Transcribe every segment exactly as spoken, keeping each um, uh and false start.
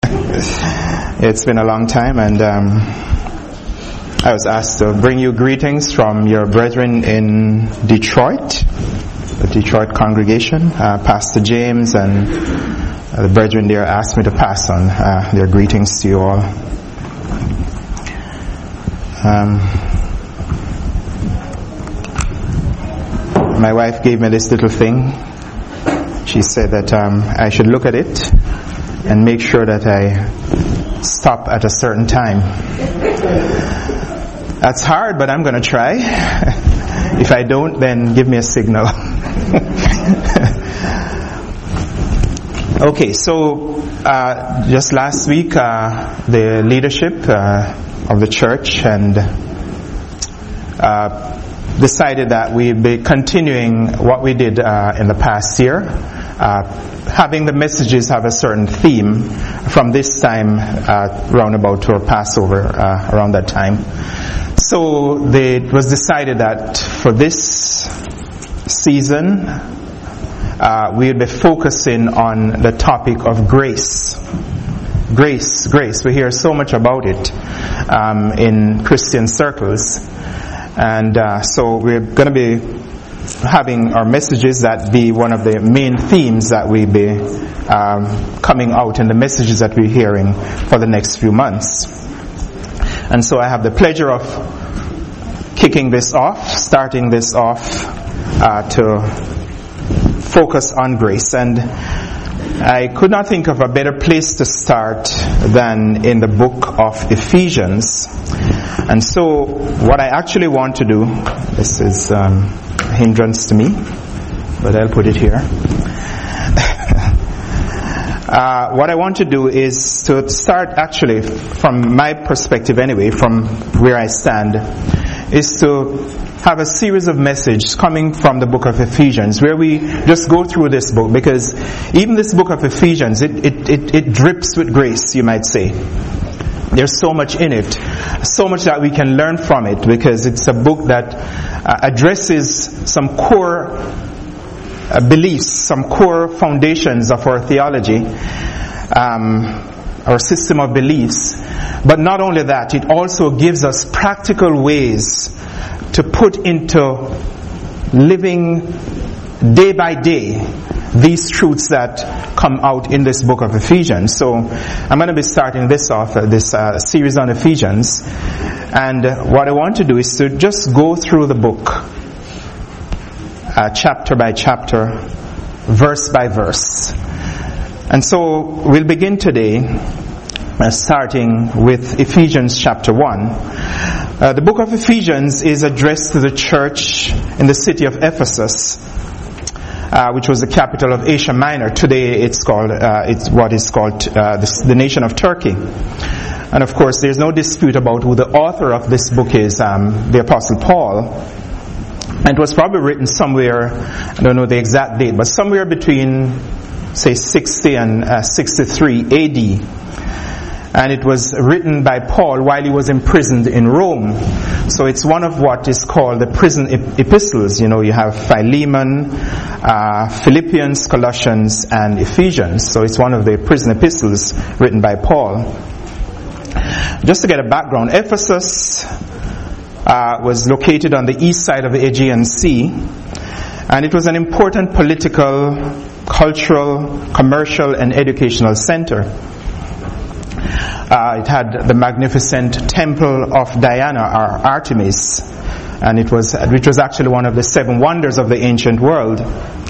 It's been a long time, and um, I was asked to bring you greetings from your brethren in Detroit, the Detroit congregation. Uh, Pastor James and uh, the brethren there asked me to pass on uh, their greetings to you all. Um, my wife gave me this little thing. She said that um, I should look at it and make sure that I stop at a certain time. That's hard, but I'm going to try. If I don't, then give me a signal. Okay, so uh, just last week, uh, the leadership uh, of the church and uh, decided that we'd be continuing what we did uh, in the past year, uh, having the messages have a certain theme from this time uh, round about to Passover, uh, around that time. So they, it was decided that for this season, uh, we'll be focusing on the topic of grace. Grace, grace. We hear so much about it um, in Christian circles. And uh, so we're going to be having our messages that be one of the main themes that we be um, coming out in the messages that we're hearing for the next few months. And so I have the pleasure of kicking this off, starting this off uh, to focus on grace. And I could not think of a better place to start than in the book of Ephesians. And so what I actually want to do, this is um, a hindrance to me, but I'll put it here. uh, what I want to do is to start actually, from my perspective anyway, from where I stand, is to have a series of messages coming from the book of Ephesians, where we just go through this book, because even this book of Ephesians, it, it, it, it drips with grace, you might say. There's so much in it, so much that we can learn from it, because it's a book that uh, addresses some core uh, beliefs, some core foundations of our theology, um, our system of beliefs. But not only that, it also gives us practical ways to put into living day by day these truths that come out in this book of Ephesians. So I'm going to be starting this off, uh, this uh, series on Ephesians. And uh, what I want to do is to just go through the book, uh, chapter by chapter, verse by verse. And so we'll begin today, uh, starting with Ephesians chapter one. Uh, the book of Ephesians is addressed to the church in the city of Ephesus, Uh, which was the capital of Asia Minor. Today it's called, uh, it's what is called uh, the, the nation of Turkey. And of course there's no dispute about who the author of this book is, um, the Apostle Paul. And it was probably written somewhere, I don't know the exact date, but somewhere between, say, sixty and uh, sixty-three A D. And it was written by Paul while he was imprisoned in Rome. So it's one of what is called the prison epistles. You know, you have Philemon, uh, Philippians, Colossians, and Ephesians. So it's one of the prison epistles written by Paul. Just to get a background, Ephesus uh, was located on the east side of the Aegean Sea. And it was an important political, cultural, commercial, and educational center. Uh, it had the magnificent temple of Diana, or Artemis, and it was, which was actually one of the seven wonders of the ancient world.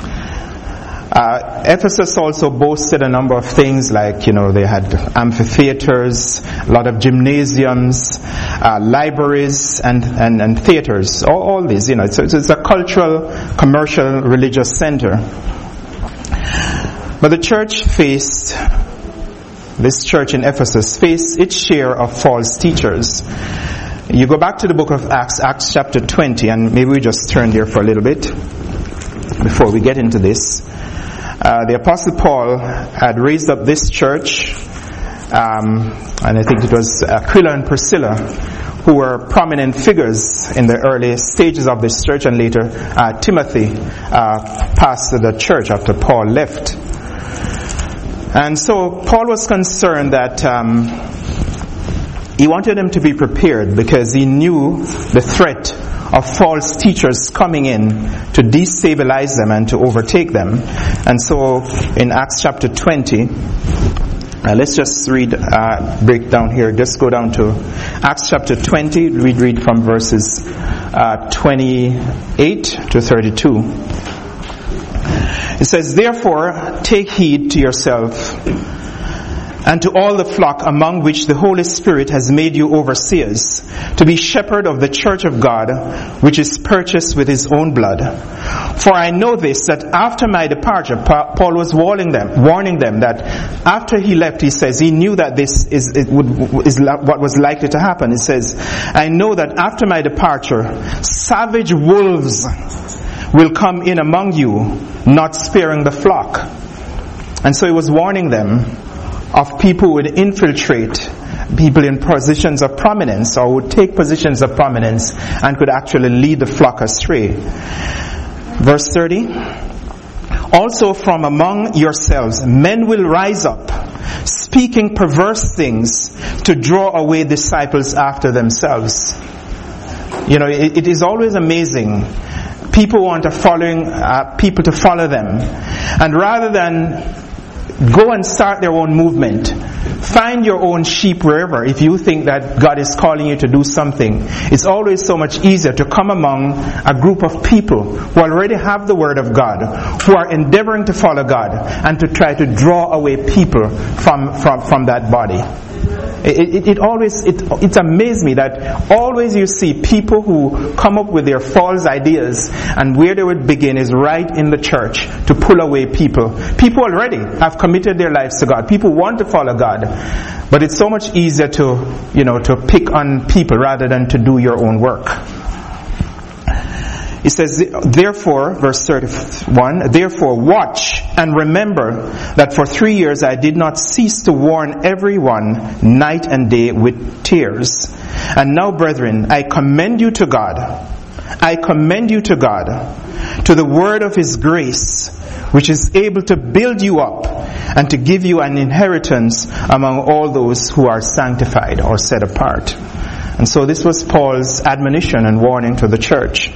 Uh, Ephesus also boasted a number of things, like, you know, they had amphitheaters, a lot of gymnasiums, uh, libraries, and, and, and theaters. All, all these, you know, so it's a cultural, commercial, religious center. But the church faced This church in Ephesus faced its share of false teachers. You go back to the book of Acts, Acts chapter twenty, and maybe we just turn there for a little bit before we get into this. Uh, the Apostle Paul had raised up this church, um, and I think it was Aquila and Priscilla, who were prominent figures in the early stages of this church, and later uh, Timothy uh, pastored the church after Paul left. And so Paul was concerned that um, he wanted them to be prepared because he knew the threat of false teachers coming in to destabilize them and to overtake them. And so in Acts chapter twenty, uh, let's just read, uh, break down here, just go down to Acts chapter twenty, we read from verses uh, twenty-eight to thirty-two. It says, "Therefore take heed to yourself and to all the flock among which the Holy Spirit has made you overseers, to be shepherd of the church of God, which is purchased with his own blood. For I know this, that after my departure," Paul was warning them, warning them that after he left, he says, he knew that this is, it would, is what was likely to happen. He says, "I know that after my departure, savage wolves will come in among you, not sparing the flock." And so he was warning them of people who would infiltrate people in positions of prominence, or would take positions of prominence and could actually lead the flock astray. Verse thirty, "Also from among yourselves men will rise up, speaking perverse things to draw away disciples after themselves." You know, it, it is always amazing. People want to following uh, people to follow them, and rather than go and start their own movement, find your own sheep wherever. If you think that God is calling you to do something, it's always so much easier to come among a group of people who already have the Word of God, who are endeavoring to follow God, and to try to draw away people from from, from that body. It, it, it always, it, it amazed me that always you see people who come up with their false ideas, and where they would begin is right in the church to pull away people. People already have committed their lives to God. People want to follow God. But it's so much easier to, you know, to pick on people rather than to do your own work. It says, therefore, verse thirty-one, "Therefore watch and remember that for three years I did not cease to warn everyone night and day with tears. And now, brethren, I commend you to God. I commend you to God, to the word of his grace, which is able to build you up and to give you an inheritance among all those who are sanctified," or set apart. And so this was Paul's admonition and warning to the church.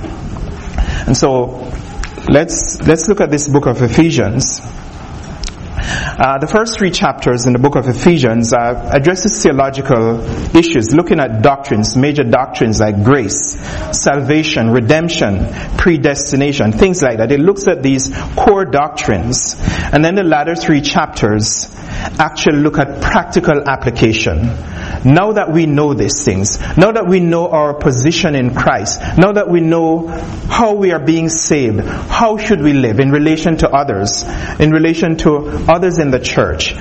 And so, let's let's look at this book of Ephesians. Uh, the first three chapters in the book of Ephesians uh, addresses theological issues, looking at doctrines, major doctrines like grace, salvation, redemption, predestination, things like that. It looks at these core doctrines. And then the latter three chapters actually look at practical application. Now that we know these things, now that we know our position in Christ, now that we know how we are being saved, how should we live in relation to others, in relation to others in the church.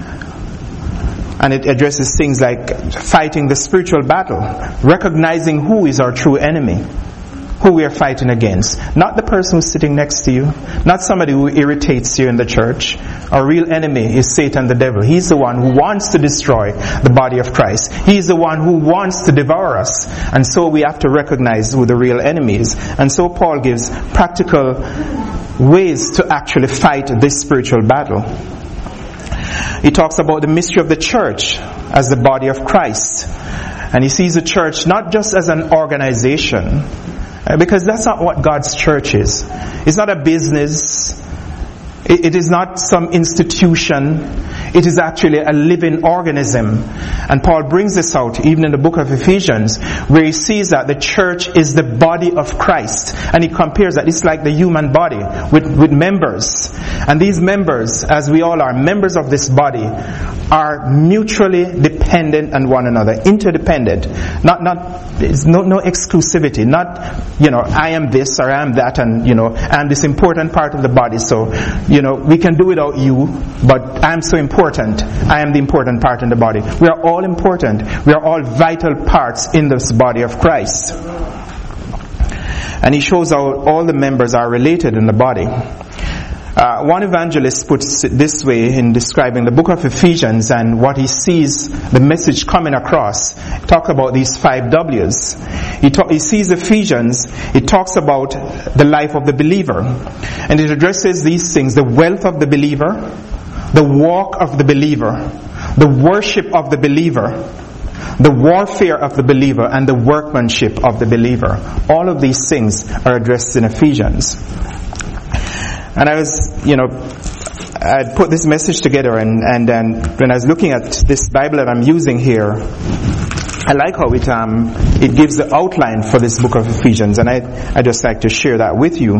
And it addresses things like fighting the spiritual battle, recognizing who is our true enemy, who we are fighting against. Not the person who's sitting next to you, not somebody who irritates you in the church. Our real enemy is Satan, the devil. He's the one who wants to destroy the body of Christ. He's the one who wants to devour us. And so we have to recognize who the real enemy is. And so Paul gives practical ways to actually fight this spiritual battle. He talks about the mystery of the church as the body of Christ. And he sees the church not just as an organization, because that's not what God's church is. It's not a business. It is not some institution. It is actually a living organism. And Paul brings this out even in the book of Ephesians, where he sees that the church is the body of Christ. And he compares that it's like the human body with, with members. And these members, as we all are, members of this body, are mutually dependent on one another, interdependent. Not, not, there's no, no exclusivity. Not, you know, I am this or I am that, and, you know, I'm this important part of the body. So, you know, we can do without you, but I'm so important. I am the important part in the body. We are all important. We are all vital parts in this body of Christ. And he shows how all the members are related in the body. Uh, one evangelist puts it this way in describing the book of Ephesians and what he sees the message coming across. Talk about these five W's. He, talk, he sees Ephesians, it talks about the life of the believer. And it addresses these things: the wealth of the believer, the walk of the believer, the worship of the believer, the warfare of the believer, and the workmanship of the believer. All of these things are addressed in Ephesians. And I was, you know, I put this message together, and, and then when I was looking at this Bible that I'm using here, I like how it um it gives the outline for this book of Ephesians, and I I just like to share that with you.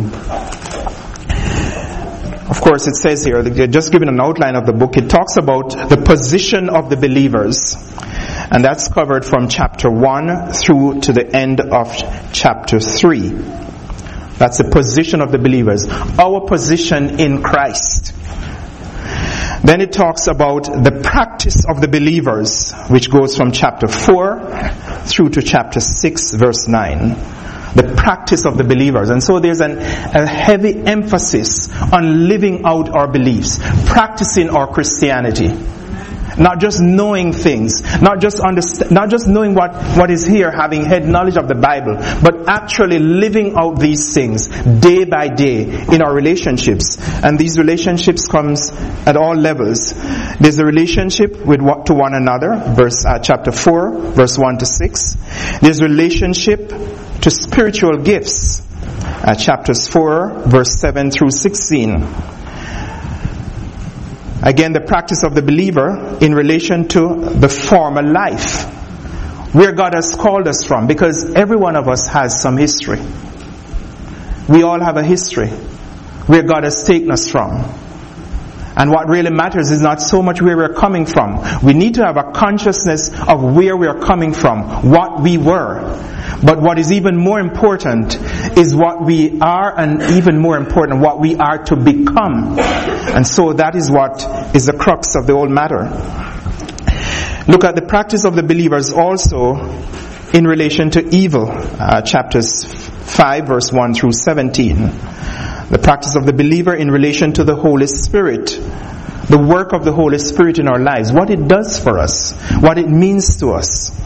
Of course, it says here, just giving an outline of the book, it talks about the position of the believers, and that's covered from chapter one through to the end of chapter three. That's the position of the believers, our position in Christ. Then it talks about the practice of the believers, which goes from chapter four through to chapter six, verse nine. The practice of the believers. And so there's an, a heavy emphasis on living out our beliefs, practicing our Christianity. Not just knowing things, not just understand, not just knowing what, what is here, having head knowledge of the Bible, but actually living out these things day by day in our relationships. And these relationships comes at all levels. There's a relationship with what, to one another, verse uh, chapter four, verse one to six. There's a relationship to spiritual gifts, uh, chapters four, verse seven through sixteen. Again, the practice of the believer in relation to the former life, where God has called us from, because every one of us has some history. We all have a history where God has taken us from. And what really matters is not so much where we're coming from. We need to have a consciousness of where we're coming from, what we were. But what is even more important is what we are, and even more important, what we are to become. And so that is what is the crux of the whole matter. Look at the practice of the believers also in relation to evil. Uh, chapters five, verse one through seventeen. The practice of the believer in relation to the Holy Spirit. The work of the Holy Spirit in our lives. What it does for us. What it means to us.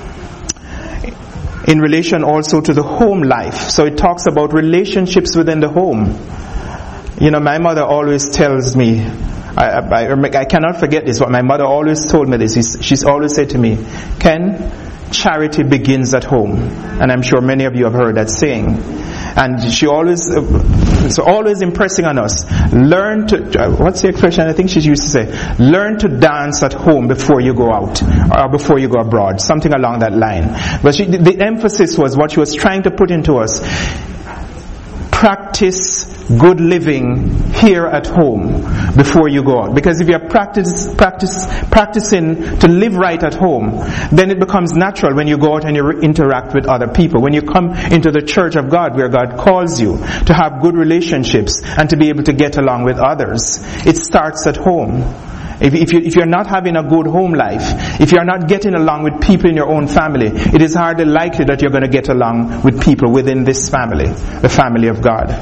In relation also to the home life. So it talks about relationships within the home. You know, my mother always tells me, I, I, I cannot forget this, what my mother always told me this. She's always said to me, Ken, charity begins at home. And I'm sure many of you have heard that saying. And she always, so always impressing on us, learn to, what's the expression I think she used to say? Learn to dance at home before you go out, or before you go abroad, something along that line. But she, the emphasis was what she was trying to put into us. Practice good living here at home before you go out. Because if you're practice, practice, practicing to live right at home, then it becomes natural when you go out and you re- interact with other people. When you come into the church of God where God calls you to have good relationships and to be able to get along with others, it starts at home. If, if, you, if you're not having a good home life, if you're not getting along with people in your own family, it is hardly likely that you're going to get along with people within this family, the family of God.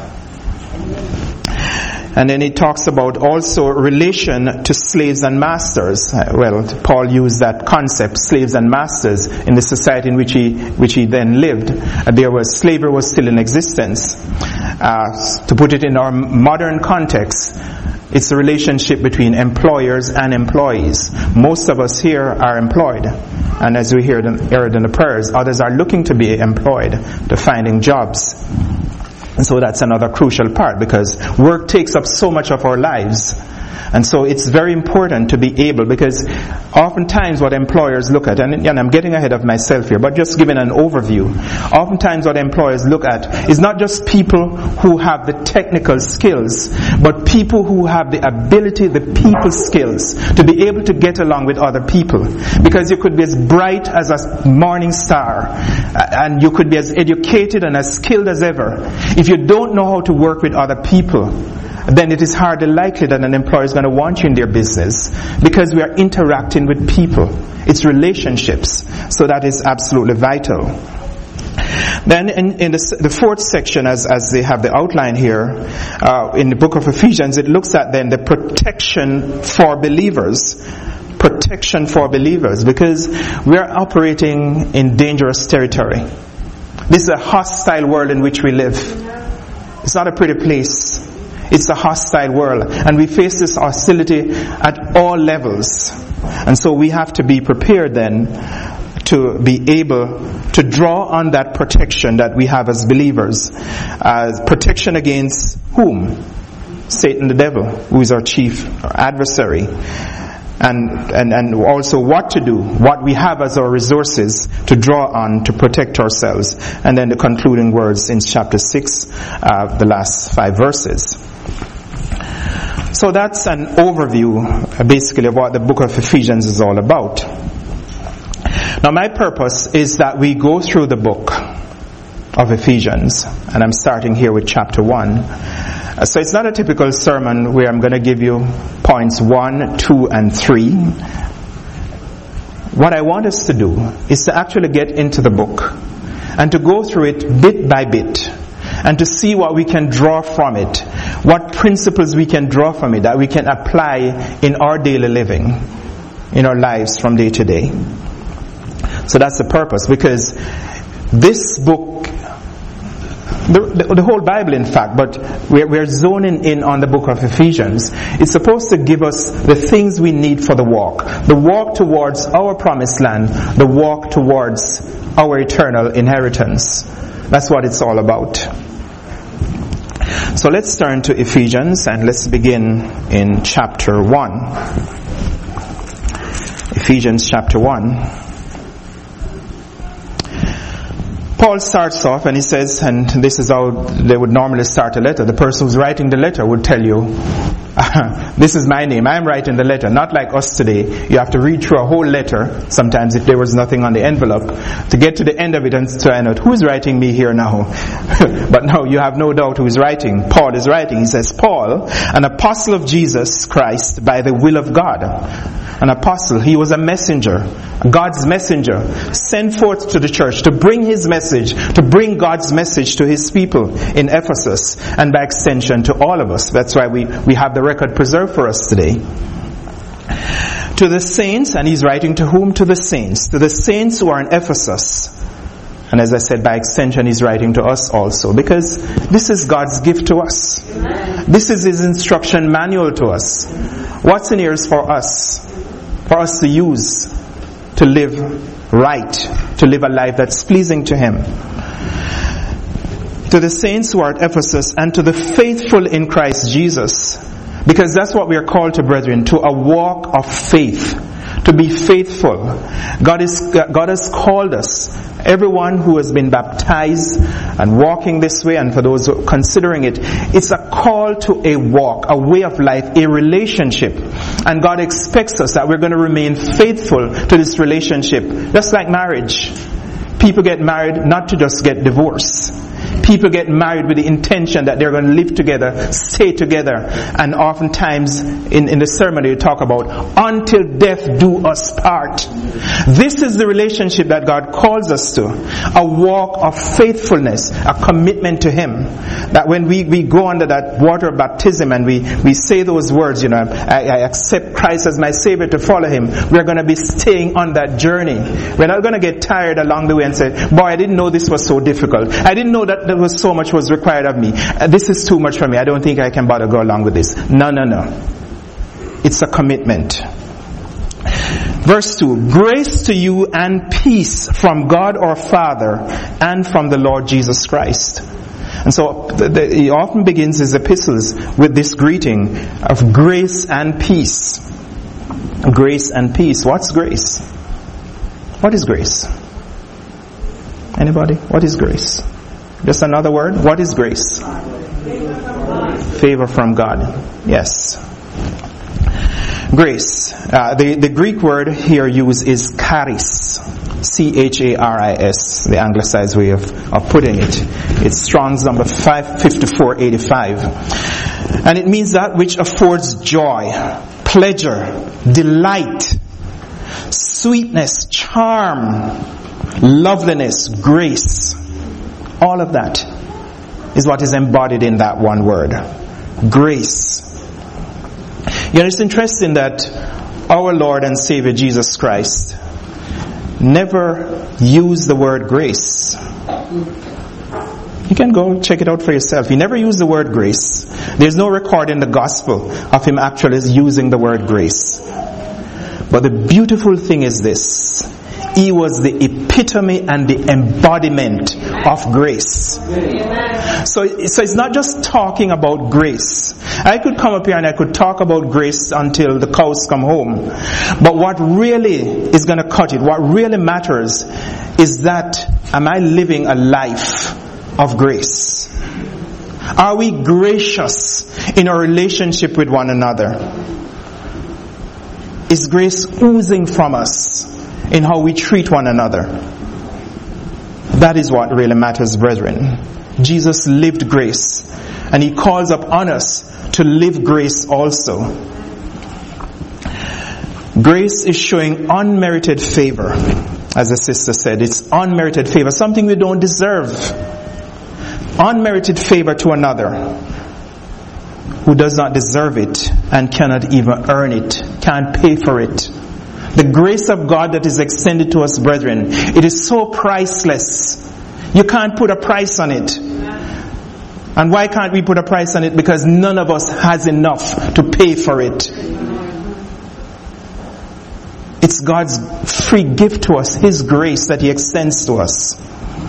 And then it talks about also relation to slaves and masters. Well, Paul used that concept, slaves and masters, in the society in which he which he then lived. There was slavery was still in existence. Uh, to put it in our modern context, it's a relationship between employers and employees. Most of us here are employed. And as we heard in, heard in the prayers, others are looking to be employed, to finding jobs. And so that's another crucial part, because work takes up so much of our lives. And so it's very important to be able, because oftentimes what employers look at, and, and I'm getting ahead of myself here, but just giving an overview. Oftentimes what employers look at is not just people who have the technical skills, but people who have the ability, the people skills, to be able to get along with other people. Because you could be as bright as a morning star, and you could be as educated and as skilled as ever. If you don't know how to work with other people, then it is hardly likely that an employer is going to want you in their business, because we are interacting with people. It's relationships. So that is absolutely vital. Then in, in the, the fourth section, as, as they have the outline here, uh, in the book of Ephesians, it looks at then the protection for believers. Protection for believers, because we are operating in dangerous territory. This is a hostile world in which we live. It's not a pretty place. It's a hostile world, and we face this hostility at all levels. And so we have to be prepared then to be able to draw on that protection that we have as believers. Uh, protection against whom? Satan the devil, who is our chief adversary. And, and, and also what to do, what we have as our resources to draw on to protect ourselves. And then the concluding words in chapter six, uh, the last five verses. So that's an overview, basically, of what the book of Ephesians is all about. Now my purpose is that we go through the book of Ephesians, and I'm starting here with chapter one. So it's not a typical sermon where I'm going to give you points one, two, and three. What I want us to do is to actually get into the book and to go through it bit by bit and to see what we can draw from it, what principles we can draw from it that we can apply in our daily living, in our lives from day to day. So that's the purpose, because this book, The, the, the whole Bible in fact, but we're, we're zoning in on the book of Ephesians. It's supposed to give us the things we need for the walk. The walk towards our promised land. The walk towards our eternal inheritance. That's what it's all about. So let's turn to Ephesians and let's begin in chapter one. Ephesians chapter one. Paul starts off and he says, and this is how they would normally start a letter. The person who's writing the letter would tell you, this is my name, I'm writing the letter. Not like us today. You have to read through a whole letter, sometimes if there was nothing on the envelope, to get to the end of it and to find out who's writing me here now. But now you have no doubt who is writing. Paul is writing. He says, Paul, an apostle of Jesus Christ by the will of God. An apostle, he was a messenger, God's messenger, sent forth to the church to bring his message, to bring God's message to his people in Ephesus, and by extension to all of us. That's why we, we have the record preserved for us today. To the saints, and he's writing to whom? To the saints. To the saints who are in Ephesus. And as I said, by extension, he's writing to us also, because this is God's gift to us. This is his instruction manual to us. What's in here is for us. For us to use, to live right, to live a life that's pleasing to him. To the saints who are at Ephesus, and to the faithful in Christ Jesus, because that's what we are called to, brethren, to a walk of faith, to be faithful. God is God has called us, everyone who has been baptized and walking this way, and for those who are considering it, it's a call to a walk, a way of life, a relationship. And God expects us that we're going to remain faithful to this relationship. Just like marriage. People get married not to just get divorced. People get married with the intention that they're going to live together, stay together. And oftentimes in, in the sermon they talk about, until death do us part. This is the relationship that God calls us to. A walk of faithfulness, a commitment to him. That when we, we go under that water of baptism and we, we say those words, you know, I, I accept Christ as my Savior to follow him, we're going to be staying on that journey. We're not going to get tired along the way and say, boy, I didn't know this was so difficult. I didn't know that there was so much was required of me. Uh, this is too much for me. I don't think I can bother go along with this. No, no, no. It's a commitment. Verse two, grace to you and peace from God our Father and from the Lord Jesus Christ. And so the, the, he often begins his epistles with this greeting of grace and peace. Grace and peace. What's grace? What is grace? Anybody? What is grace? Just another word. What is grace? Favor from God. Yes. Grace. Uh, the, the Greek word here used is charis. C H A R I S. The anglicized way of, of putting it. It's Strong's number five fifty-four eighty-five. And it means that which affords joy, pleasure, delight, sweetness, charm, loveliness, grace. All of that is what is embodied in that one word. Grace. You know, it's interesting that our Lord and Savior Jesus Christ never used the word grace. You can go check it out for yourself. He never used the word grace. There's no record in the gospel of him actually using the word grace. But the beautiful thing is this. He was the epitome and the embodiment of grace. So, so it's not just talking about grace. I could come up here and I could talk about grace until the cows come home. But what really is going to cut it, what really matters is that, am I living a life of grace? Are we gracious in our relationship with one another? Is grace oozing from us in how we treat one another? That is what really matters, brethren. Jesus lived grace, and he calls upon us to live grace also. Grace is showing unmerited favor, as the sister said. It's unmerited favor, something we don't deserve. Unmerited favor to another who does not deserve it and cannot even earn it, can't pay for it. The grace of God that is extended to us, brethren, it is so priceless. You can't put a price on it. And why can't we put a price on it? Because none of us has enough to pay for it. It's God's free gift to us, His grace that He extends to us.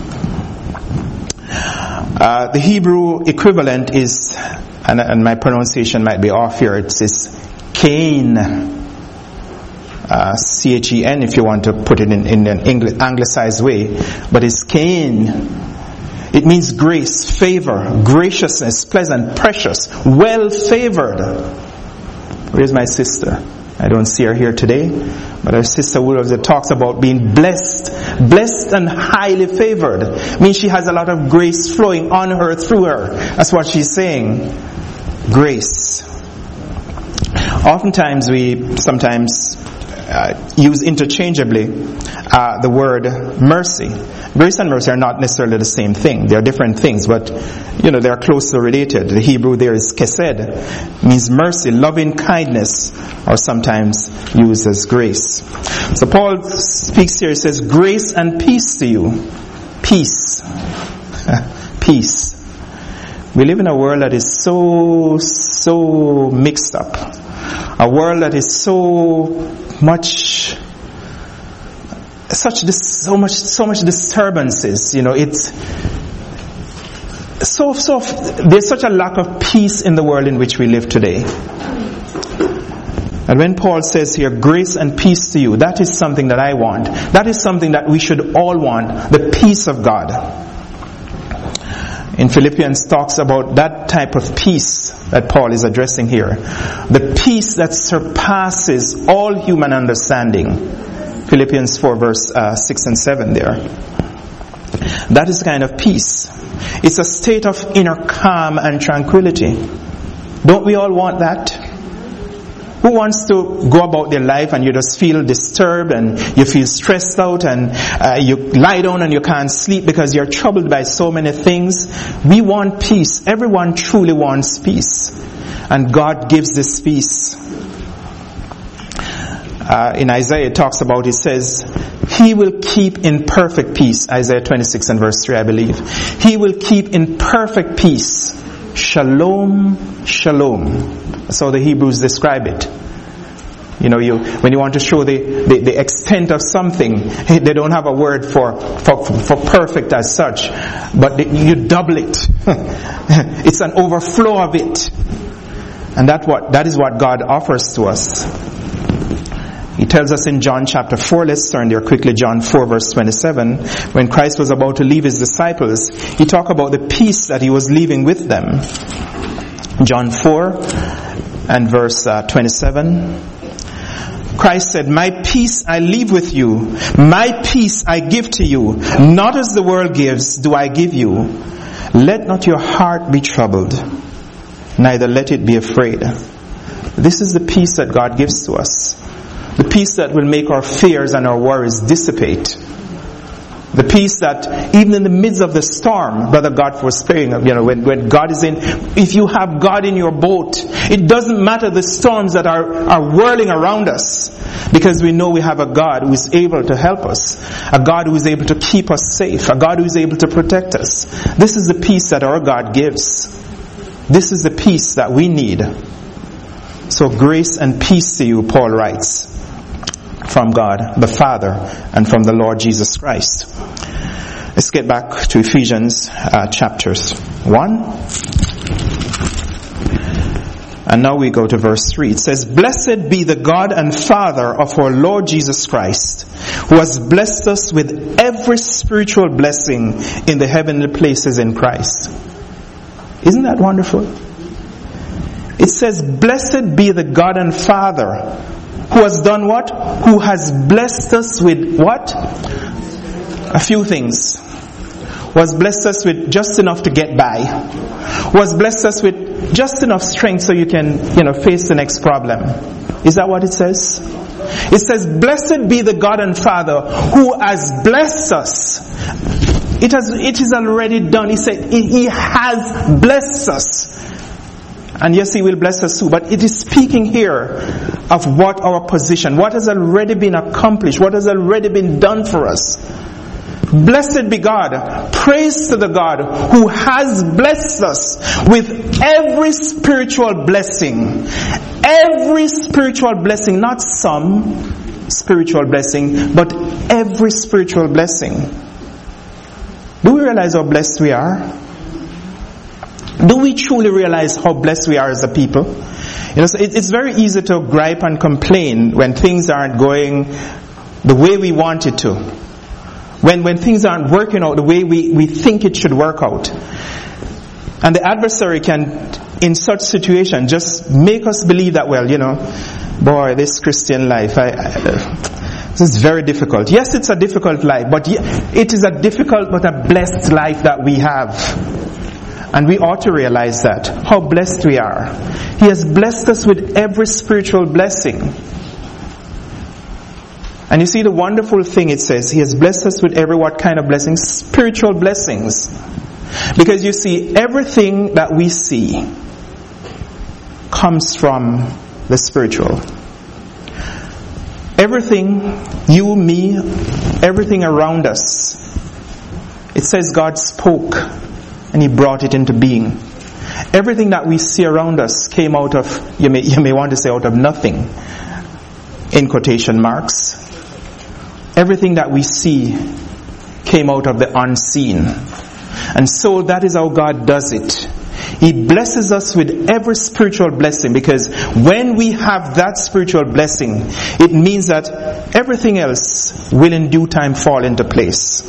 Uh, the Hebrew equivalent is, and, and my pronunciation might be off here, it says Cain. Uh, C H E N if you want to put it in, in an English, anglicized way. But it's Cain. It means grace, favor, graciousness, pleasant, precious, well favored. Where's my sister? I don't see her here today. But our sister Woodrow talks about being blessed. Blessed and highly favored. It means she has a lot of grace flowing on her, through her. That's what she's saying. Grace. Oftentimes we sometimes Uh, use interchangeably uh, the word mercy. Grace and mercy are not necessarily the same thing. They are different things, but you know they are closely related. The Hebrew there is kesed, means mercy, loving kindness, or sometimes used as grace. So Paul speaks here. He says, "Grace and peace to you." Peace, peace. We live in a world that is so so mixed up. A world that is so much, such dis, so much, so much disturbances. You know, it's so so. There's such a lack of peace in the world in which we live today. And when Paul says here, "Grace and peace to you," that is something that I want. That is something that we should all want. The peace of God. In Philippians talks about that type of peace that Paul is addressing here. The peace that surpasses all human understanding. Philippians four verse uh, six and seven there. That is the kind of peace. It's a state of inner calm and tranquility. Don't we all want that? Who wants to go about their life and you just feel disturbed and you feel stressed out and uh, you lie down and you can't sleep because you're troubled by so many things? We want peace. Everyone truly wants peace. And God gives this peace. Uh, in Isaiah it talks about, it says, He will keep in perfect peace. Isaiah twenty-six and verse three, I believe. He will keep in perfect peace. Shalom, shalom. That's how the Hebrews describe it. You know, you when you want to show the, the, the extent of something, they don't have a word for for, for perfect as such, but they, you double it. It's an overflow of it, and that what that is what God offers to us. He tells us in John chapter four. Let's turn there quickly. John four verse twenty-seven. When Christ was about to leave His disciples, He talked about the peace that He was leaving with them. John four and verse uh, twenty-seven. Christ said, "My peace I leave with you. My peace I give to you. Not as the world gives, do I give you. Let not your heart be troubled, neither let it be afraid." This is the peace that God gives to us. The peace that will make our fears and our worries dissipate. The peace that even in the midst of the storm, Brother God was praying, you know, when, when God is in, if you have God in your boat, it doesn't matter the storms that are, are whirling around us, because we know we have a God who is able to help us, a God who is able to keep us safe, a God who is able to protect us. This is the peace that our God gives. This is the peace that we need. So grace and peace to you, Paul writes, from God the Father and from the Lord Jesus Christ. Let's get back to Ephesians uh, chapters one. And now we go to verse three. It says, "Blessed be the God and Father of our Lord Jesus Christ, who has blessed us with every spiritual blessing in the heavenly places in Christ." Isn't that wonderful? It says, "Blessed be the God and Father who has done what? Who has blessed us with what? A few things. Who has blessed us with just enough to get by. Who has blessed us with just enough strength so you can, you know, face the next problem." Is that what it says? It says, "Blessed be the God and Father who has blessed us." It has, it is already done. He said, He has blessed us. And yes, He will bless us too. But it is speaking here of what our position, what has already been accomplished, what has already been done for us. Blessed be God. Praise to the God who has blessed us with every spiritual blessing. Every spiritual blessing, not some spiritual blessing, but every spiritual blessing. Do we realize how blessed we are? Do we truly realize how blessed we are as a people? You know, so it, it's very easy to gripe and complain when things aren't going the way we want it to. When when things aren't working out the way we, we think it should work out. And the adversary can, in such situation, just make us believe that, well, you know, boy, this Christian life, I, I, this is very difficult. Yes, it's a difficult life, but it is a difficult but a blessed life that we have. And we ought to realize that, how blessed we are. He has blessed us with every spiritual blessing. And you see the wonderful thing it says, He has blessed us with every what kind of blessings? Spiritual blessings. Because you see, everything that we see comes from the spiritual. Everything, you, me, everything around us, it says God spoke and He brought it into being. Everything that we see around us came out of, you may, you may want to say out of nothing, in quotation marks. Everything that we see came out of the unseen. And so that is how God does it. He blesses us with every spiritual blessing, because when we have that spiritual blessing, it means that everything else will in due time fall into place.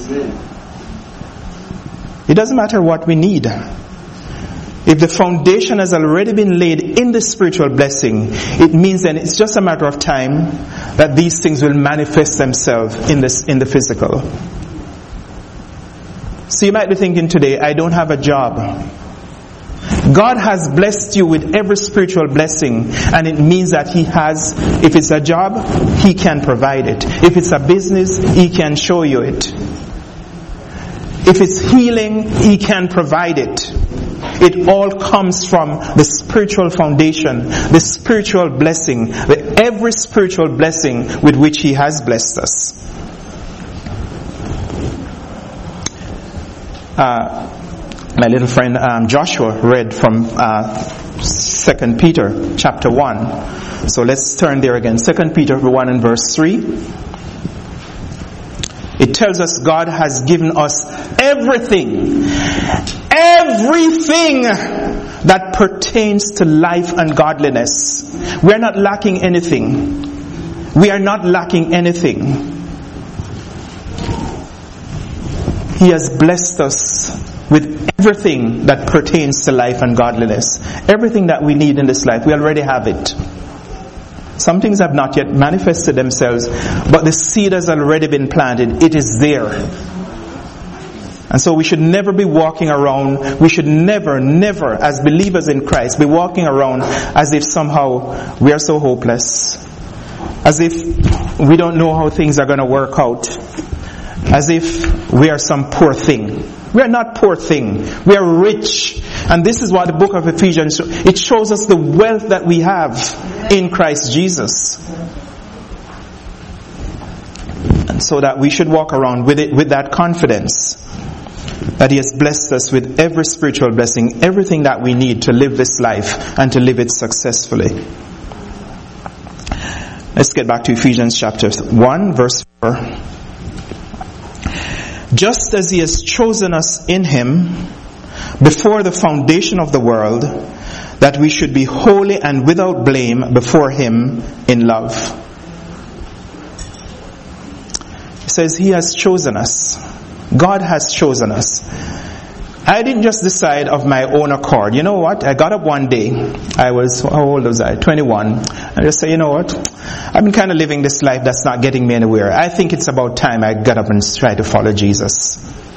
It doesn't matter what we need. If the foundation has already been laid in the spiritual blessing, it means then it's just a matter of time that these things will manifest themselves in this in the physical. So you might be thinking today, I don't have a job. God has blessed you with every spiritual blessing, and it means that He has, if it's a job, He can provide it. If it's a business, He can show you it. If it's healing, He can provide it. It all comes from the spiritual foundation, the spiritual blessing, the every spiritual blessing with which He has blessed us. Uh, my little friend um, Joshua read from uh, Second Peter chapter one. So let's turn there again. Second Peter one and verse three. It tells us God has given us everything, everything that pertains to life and godliness. We are not lacking anything. We are not lacking anything. He has blessed us with everything that pertains to life and godliness. Everything that we need in this life, we already have it. Some things have not yet manifested themselves, but the seed has already been planted. It is there. And so we should never be walking around, we should never, never, as believers in Christ, be walking around as if somehow we are so hopeless. As if we don't know how things are going to work out. as if we are some poor thing. We are not poor thing. We are rich. And this is what the book of Ephesians shows. It shows us the wealth that we have in Christ Jesus. And so that we should walk around with it, with that confidence that He has blessed us with every spiritual blessing, everything that we need to live this life and to live it successfully. Let's get back to Ephesians chapter one, verse four. Just as He has chosen us in Him before the foundation of the world, that we should be holy and without blame before Him in love. It says He has chosen us. God has chosen us. I didn't just decide of my own accord. You know what? I got up one day. I was, how old was I? twenty-one. I just say, you know what? I've been kind of living this life that's not getting me anywhere. I think it's about time I got up and try to follow Jesus.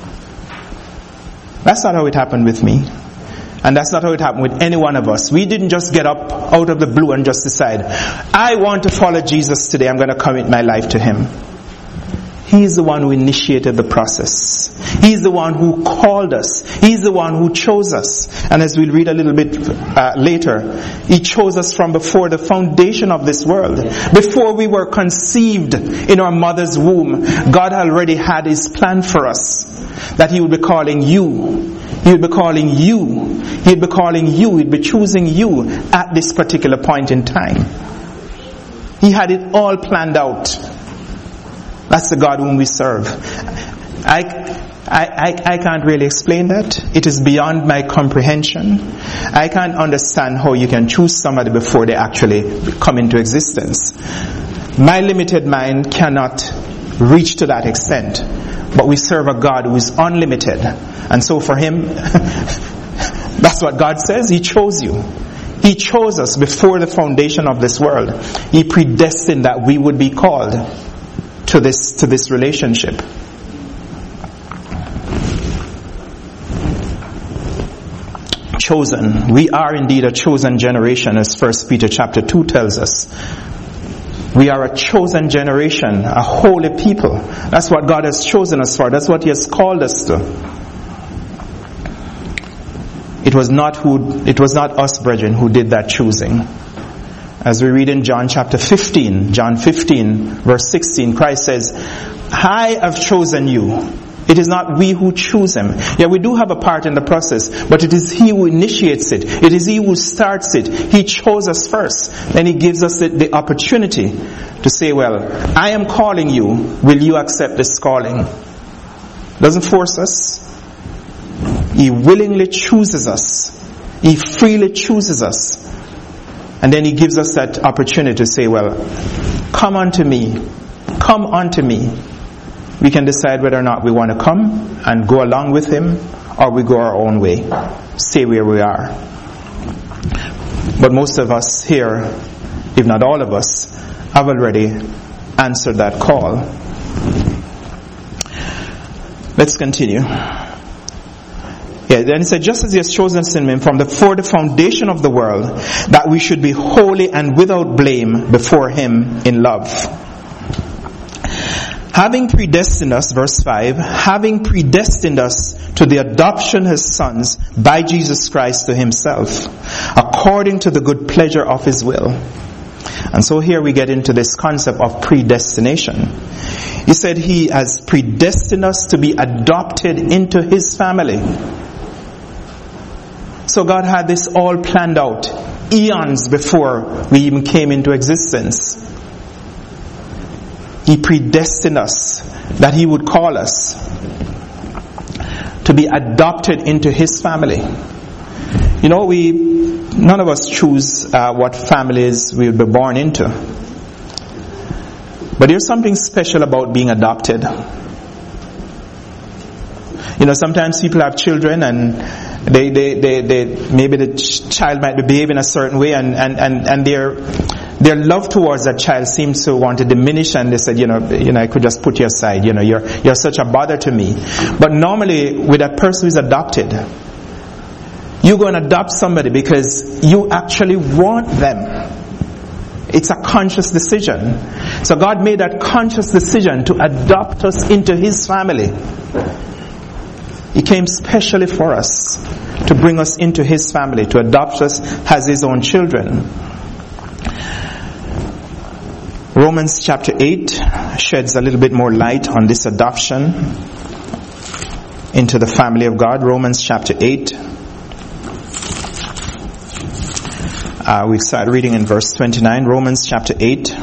That's not how it happened with me. And that's not how it happened with any one of us. We didn't just get up out of the blue and just decide, I want to follow Jesus today. I'm going to commit my life to Him. He's the one who initiated the process. He's the one who called us. He's the one who chose us. And as we'll read a little bit uh, later, He chose us from before the foundation of this world. Before we were conceived in our mother's womb, God already had His plan for us. That He would be calling you. He would be calling you. He'd be calling you. He'd be choosing you at this particular point in time. He had it all planned out. That's the God whom we serve. I, I, I, I can't really explain that. It is beyond my comprehension. I can't understand how you can choose somebody before they actually come into existence. My limited mind cannot reach to that extent. But we serve a God who is unlimited. And so for Him, that's what God says. He chose you. He chose us before the foundation of this world. He predestined that we would be called to this to this relationship. Chosen. We are indeed a chosen generation, as First Peter chapter two tells us. We are a chosen generation, a holy people. That's what God has chosen us for. That's what He has called us to. It was not who it was not us, brethren, who did that choosing. As we read in John chapter fifteen, John fifteen, verse sixteen, Christ says, I have chosen you. It is not we who choose Him. Yeah, we do have a part in the process, but it is He who initiates it. It is He who starts it. He chose us first. Then He gives us the, the opportunity to say, well, I am calling you. Will you accept this calling? Doesn't force us. He willingly chooses us. He freely chooses us. And then He gives us that opportunity to say, well, come unto me. Come unto me. We can decide whether or not we want to come and go along with Him, or we go our own way. Stay where we are. But most of us here, if not all of us, have already answered that call. Let's continue. Yeah, then He said, just as He has chosen us in Him from the, for the foundation of the world, that we should be holy and without blame before Him in love. Having predestined us, verse five, having predestined us to the adoption as sons by Jesus Christ to Himself, according to the good pleasure of His will. And so here we get into this concept of predestination. He said He has predestined us to be adopted into His family. So God had this all planned out eons before we even came into existence. He predestined us that He would call us to be adopted into His family. You know, we none of us choose uh, what families we will be born into. But there's something special about being adopted. You know, sometimes people have children and they, they, they, they maybe the ch- child might be behaving a certain way, and, and, and, and their their love towards that child seems to want to diminish, and they said, you know, you know, I could just put you aside, you know, you're you're such a bother to me. But normally with a person who is adopted, you go and adopt somebody because you actually want them. It's a conscious decision. So God made that conscious decision to adopt us into His family. He came specially for us, to bring us into His family, to adopt us as His own children. Romans chapter eight sheds a little bit more light on this adoption into the family of God. Romans chapter eight. Uh, we start reading in verse twenty-nine. Romans chapter eight.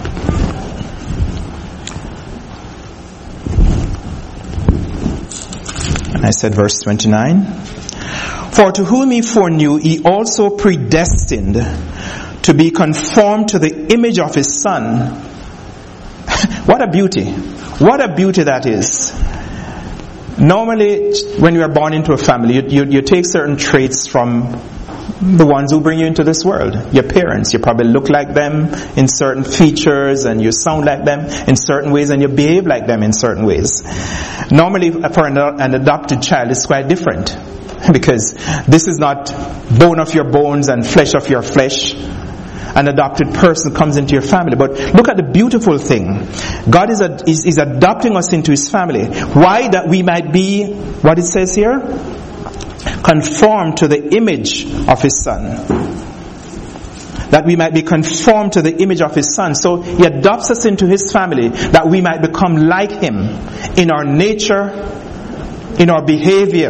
I said verse twenty-nine. For to whom He foreknew, He also predestined to be conformed to the image of His Son. What a beauty. What a beauty that is. Normally, when you are born into a family, you, you, you take certain traits from the ones who bring you into this world. Your parents. You probably look like them in certain features, and you sound like them in certain ways, and you behave like them in certain ways. Normally, for an, an adopted child, it's quite different, because this is not bone of your bones and flesh of your flesh. An adopted person comes into your family. But look at the beautiful thing. God is, a, is, is adopting us into His family. Why? That we might be, what it says here? Conformed to the image of His Son. That we might be conformed to the image of His Son. So He adopts us into His family, that we might become like Him in our nature, in our behavior.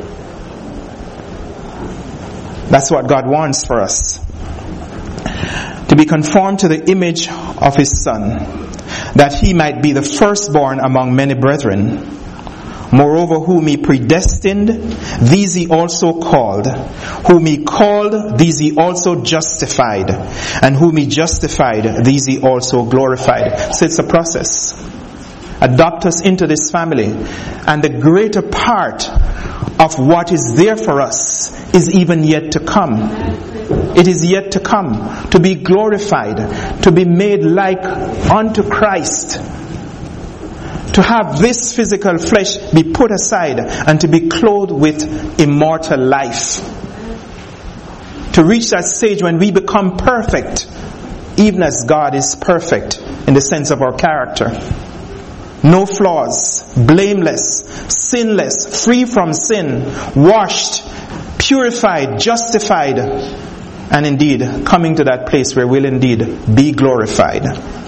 That's what God wants for us. To be conformed to the image of His Son, that He might be the firstborn among many brethren. Moreover, whom He predestined, these He also called. Whom He called, these He also justified. And whom He justified, these He also glorified. So it's a process. Adopt us into this family. And the greater part of what is there for us is even yet to come. It is yet to come. To be glorified. To be made like unto Christ. To have this physical flesh be put aside and to be clothed with immortal life. To reach that stage when we become perfect, even as God is perfect in the sense of our character. No flaws, blameless, sinless, free from sin, washed, purified, justified, and indeed coming to that place where we'll indeed be glorified.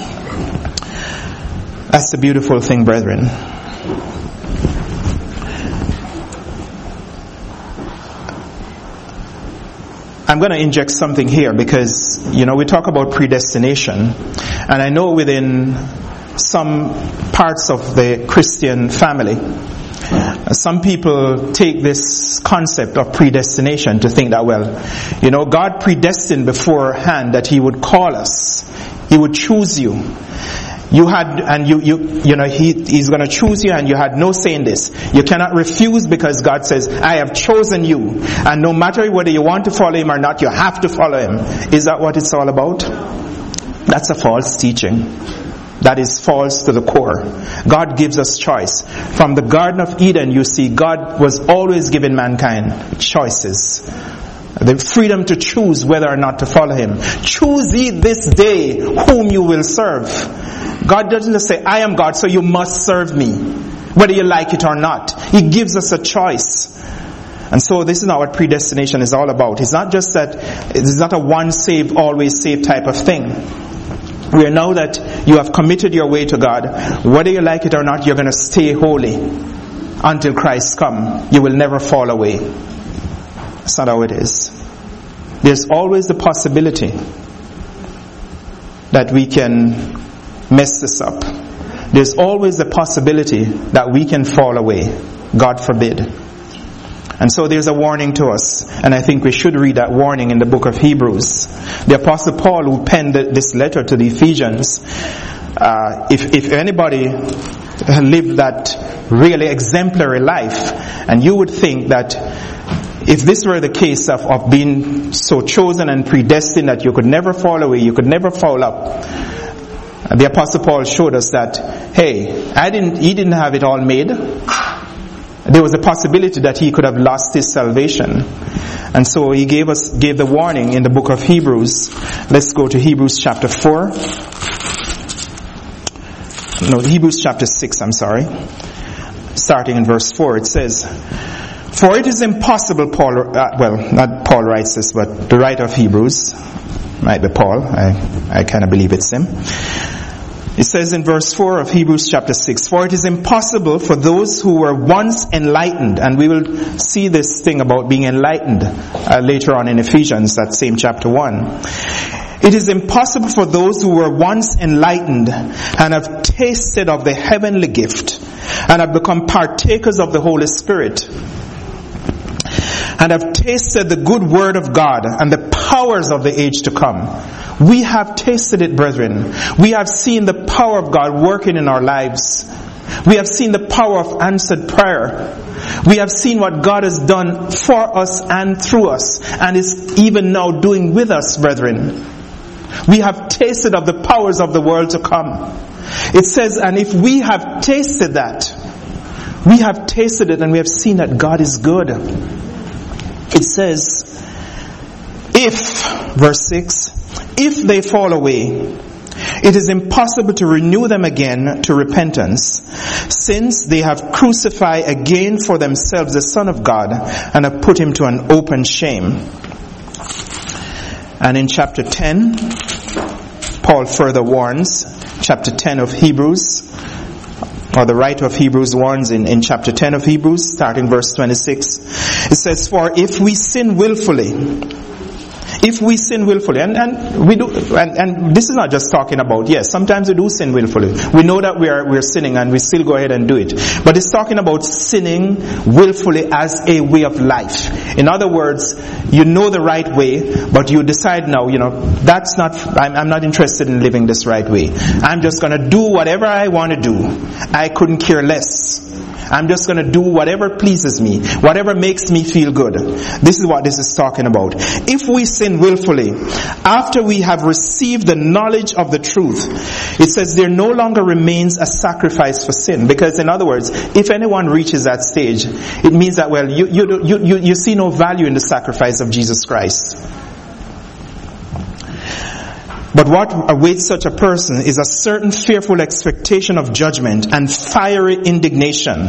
That's the beautiful thing, brethren. I'm going to inject something here because, you know, we talk about predestination. And I know within some parts of the Christian family, some people take this concept of predestination to think that, well, you know, God predestined beforehand that He would call us. He would choose you. You had, and you, you, you know, he, He's going to choose you, and you had no say in this. You cannot refuse because God says, I have chosen you. And no matter whether you want to follow Him or not, you have to follow Him. Is that what it's all about? That's a false teaching. That is false to the core. God gives us choice. From the Garden of Eden, you see, God was always giving mankind choices. The freedom to choose whether or not to follow Him. Choose ye this day whom you will serve. God doesn't just say, I am God, so you must serve me, whether you like it or not. He gives us a choice. And so this is not what predestination is all about. It's not just that, it's not a once saved, always saved type of thing. We know that you have committed your way to God. Whether you like it or not, you're going to stay holy until Christ comes. You will never fall away. That's not how it is. There's always the possibility that we can mess this up. There's always the possibility that we can fall away. God forbid. And so there's a warning to us. And I think we should read that warning in the book of Hebrews. The Apostle Paul, who penned this letter to the Ephesians, uh, if, if anybody lived that really exemplary life, and you would think that if this were the case of, of being so chosen and predestined that you could never fall away, you could never fall up, the Apostle Paul showed us that, hey, I didn't, he didn't have it all made. There was a possibility that he could have lost his salvation. And so he gave us, gave the warning in the book of Hebrews. Let's go to Hebrews chapter four. no, Hebrews chapter six, I'm sorry, starting in verse four, it says, "For it is impossible," Paul, uh, well, not Paul writes this, but the writer of Hebrews, might be Paul, I, I kind of believe it's him. It says in verse four of Hebrews chapter six, "For it is impossible for those who were once enlightened," and we will see this thing about being enlightened uh, later on in Ephesians, that same chapter one. "It is impossible for those who were once enlightened and have tasted of the heavenly gift and have become partakers of the Holy Spirit and have tasted the good word of God and the powers of the age to come." We have tasted it, brethren. We have seen the power of God working in our lives. We have seen the power of answered prayer. We have seen what God has done for us and through us, and is even now doing with us, brethren. We have tasted of the powers of the world to come. It says, and if we have tasted that, we have tasted it and we have seen that God is good. It says, if, verse six, "if they fall away, it is impossible to renew them again to repentance, since they have crucified again for themselves the Son of God and have put him to an open shame." And in chapter ten, Paul further warns, chapter ten of Hebrews, or the writer of Hebrews warns in, in chapter ten of Hebrews, starting verse twenty-six, it says, "For if we sin willfully, If we sin willfully," and, and we do, and, and this is not just talking about, yes, sometimes we do sin willfully. We know that we are, we are sinning and we still go ahead and do it. But it's talking about sinning willfully as a way of life. In other words, you know the right way, but you decide now, you know, that's not, I'm, I'm not interested in living this right way. I'm just going to do whatever I want to do. I couldn't care less. I'm just going to do whatever pleases me, whatever makes me feel good. This is what this is talking about. If we sin willfully, after we have received the knowledge of the truth, it says there no longer remains a sacrifice for sin. Because in other words, if anyone reaches that stage, it means that, well, you, you, you, you, you see no value in the sacrifice of Jesus Christ. But what awaits such a person is a certain fearful expectation of judgment and fiery indignation,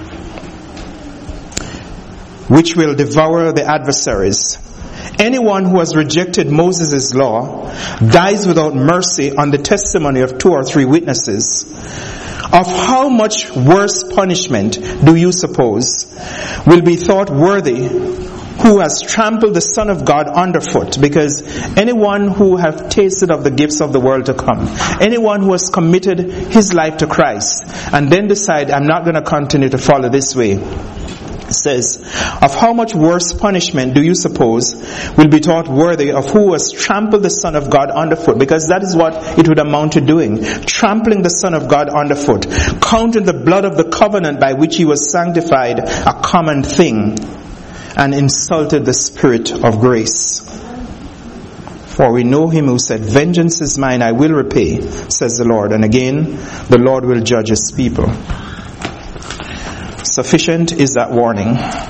which will devour the adversaries. Anyone who has rejected Moses' law dies without mercy on the testimony of two or three witnesses. Of how much worse punishment do you suppose will be thought worthy who has trampled the Son of God underfoot? Because anyone who have tasted of the gifts of the world to come, anyone who has committed his life to Christ and then decide, I'm not going to continue to follow this way, says, of how much worse punishment do you suppose will be thought worthy of who has trampled the Son of God underfoot? Because that is what it would amount to doing. Trampling the Son of God underfoot, counting the blood of the covenant by which he was sanctified a common thing, and insulted the Spirit of grace. For we know him who said, vengeance is mine, I will repay, says the Lord. And again, the Lord will judge his people. Sufficient is that warning.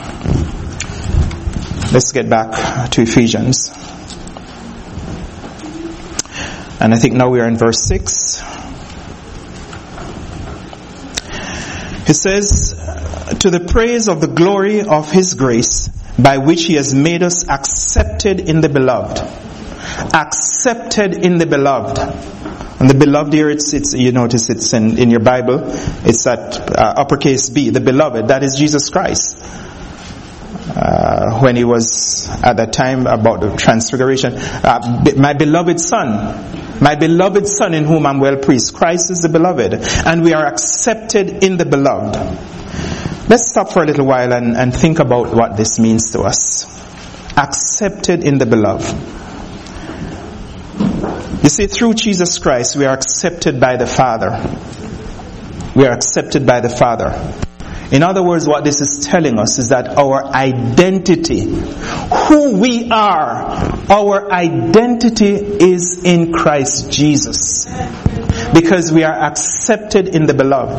Let's get back to Ephesians. And I think now we are in verse six. It says, to the praise of the glory of his grace, by which he has made us accepted in the beloved. Accepted in the beloved. And the beloved here, it's, it's you notice it's in, in your Bible, it's that uh, uppercase B, the beloved, that is Jesus Christ. Uh, when he was at that time about the transfiguration, uh, my beloved son, my beloved son in whom I'm well pleased. Christ is the beloved, and we are accepted in the beloved. Let's stop for a little while and, and think about what this means to us. Accepted in the beloved. You see, through Jesus Christ, we are accepted by the Father. We are accepted by the Father. In other words, what this is telling us is that our identity, who we are, our identity is in Christ Jesus. Because we are accepted in the beloved.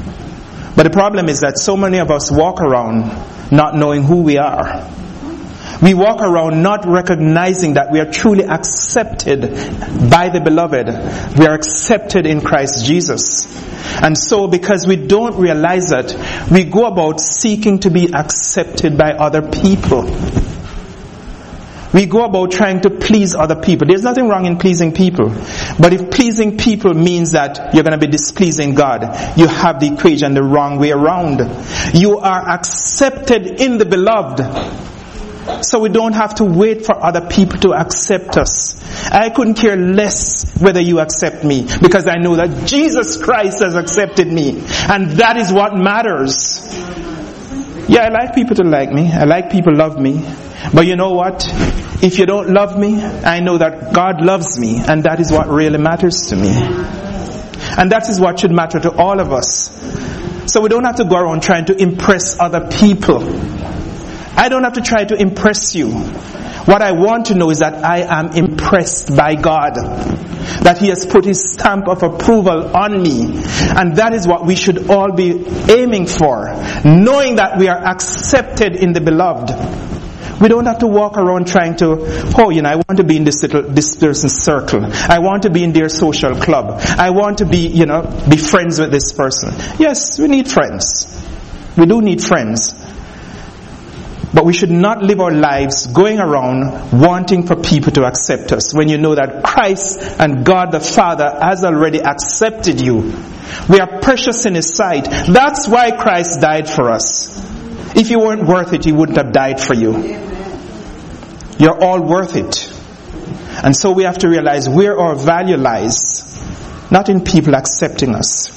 But the problem is that so many of us walk around not knowing who we are. We walk around not recognizing that we are truly accepted by the beloved. We are accepted in Christ Jesus. And so because we don't realize that, we go about seeking to be accepted by other people. We go about trying to please other people. There's nothing wrong in pleasing people. But if pleasing people means that you're going to be displeasing God, you have the equation the wrong way around. You are accepted in the beloved. So we don't have to wait for other people to accept us. I couldn't care less whether you accept me, because I know that Jesus Christ has accepted me. And that is what matters. Yeah, I like people to like me. I like people to love me. But you know what? If you don't love me, I know that God loves me. And that is what really matters to me. And that is what should matter to all of us. So we don't have to go around trying to impress other people. I don't have to try to impress you. What I want to know is that I am impressed by God. That He has put His stamp of approval on me. And that is what we should all be aiming for. Knowing that we are accepted in the beloved. We don't have to walk around trying to, oh, you know, I want to be in this little, this person's circle. I want to be in their social club. I want to be, you know, be friends with this person. Yes, we need friends. We do need friends. But we should not live our lives going around wanting for people to accept us, when you know that Christ and God the Father has already accepted you. We are precious in His sight. That's why Christ died for us. If you weren't worth it, He wouldn't have died for you. You're all worth it. And so we have to realize where our value lies, not in people accepting us,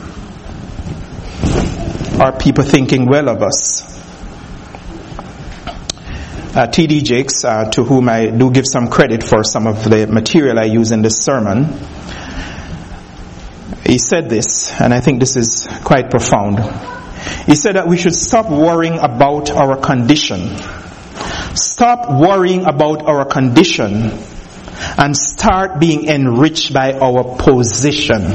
or people thinking well of us. Uh, T D Jakes, uh, to whom I do give some credit for some of the material I use in this sermon, he said this, and I think this is quite profound. He said that we should stop worrying about our condition. Stop worrying about our condition and start being enriched by our position.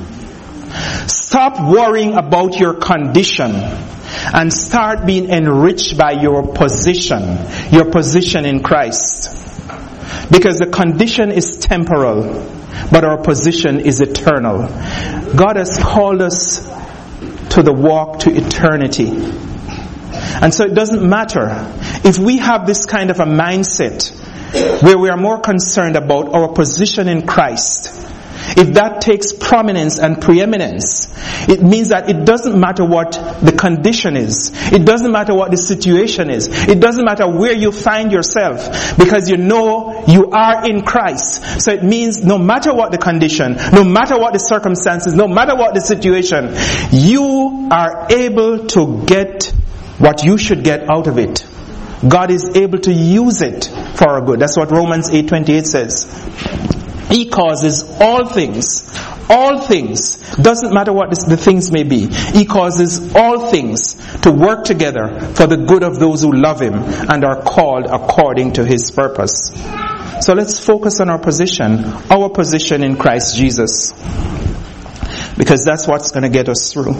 Stop worrying about your condition and start being enriched by your position, your position in Christ. Because the condition is temporal, but our position is eternal. God has called us to the walk to eternity. And so it doesn't matter if we have this kind of a mindset where we are more concerned about our position in Christ. If that takes prominence and preeminence, it means that it doesn't matter what the condition is. It doesn't matter what the situation is. It doesn't matter where you find yourself, because you know you are in Christ. So it means no matter what the condition, no matter what the circumstances, no matter what the situation, you are able to get what you should get out of it. God is able to use it for our good. That's what Romans eight twenty-eight says. He causes all things, all things, doesn't matter what the things may be, He causes all things to work together for the good of those who love Him and are called according to His purpose. So let's focus on our position, our position in Christ Jesus, because that's what's going to get us through.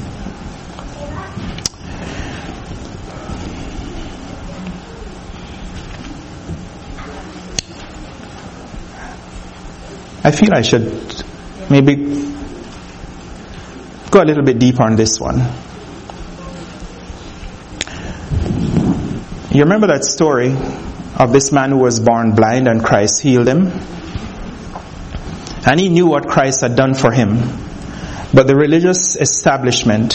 I feel I should maybe go a little bit deeper on this one. You remember that story of this man who was born blind and Christ healed him? And he knew what Christ had done for him. But the religious establishment,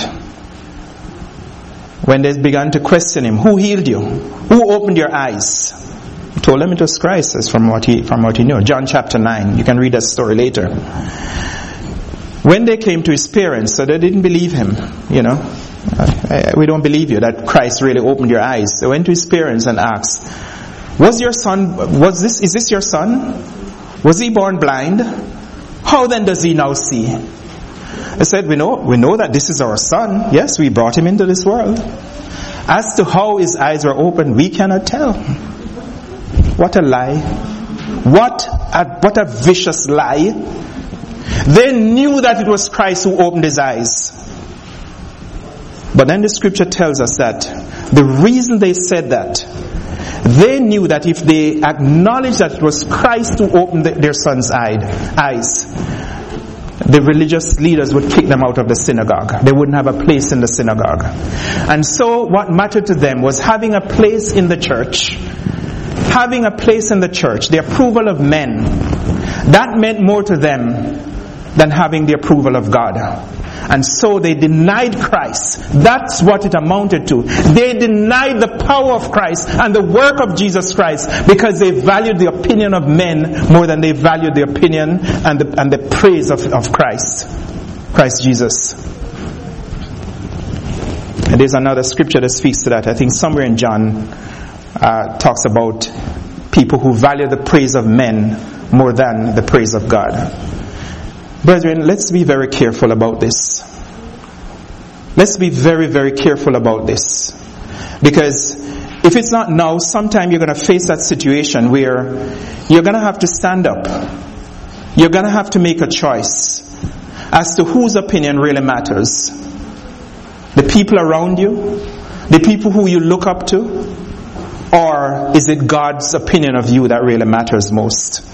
when they began to question him, who healed you? Who opened your eyes? He told them it was Christ, as from what he from what he knew. John chapter nine. You can read that story later. When they came to his parents, so they didn't believe him, you know. We don't believe you that Christ really opened your eyes. They went to his parents and asked, Was your son, was this, is this your son? Was he born blind? How then does he now see? They said, we know, we know that this is our son. Yes, we brought him into this world. As to how his eyes were opened, we cannot tell. What a lie. What a, what a vicious lie. They knew that it was Christ who opened his eyes. But then the scripture tells us that the reason they said that They knew that if they acknowledged that it was Christ who opened the, their son's eye, eyes, the religious leaders would kick them out of the synagogue. They wouldn't have a place in the synagogue. And so what mattered to them was having a place in the church. Having a place in the church, the approval of men. That meant more to them than having the approval of God. And so they denied Christ. That's what it amounted to. They denied the power of Christ and the work of Jesus Christ because they valued the opinion of men more than they valued the opinion and the, and the praise of, of Christ. Christ Jesus. And there's another scripture that speaks to that. I think somewhere in John uh, talks about people who value the praise of men more than the praise of God. Brethren, let's be very careful about this. Let's be very, very careful about this. Because if it's not now, sometime you're going to face that situation where you're going to have to stand up. You're going to have to make a choice as to whose opinion really matters. The people around you? The people who you look up to? Or is it God's opinion of you that really matters most?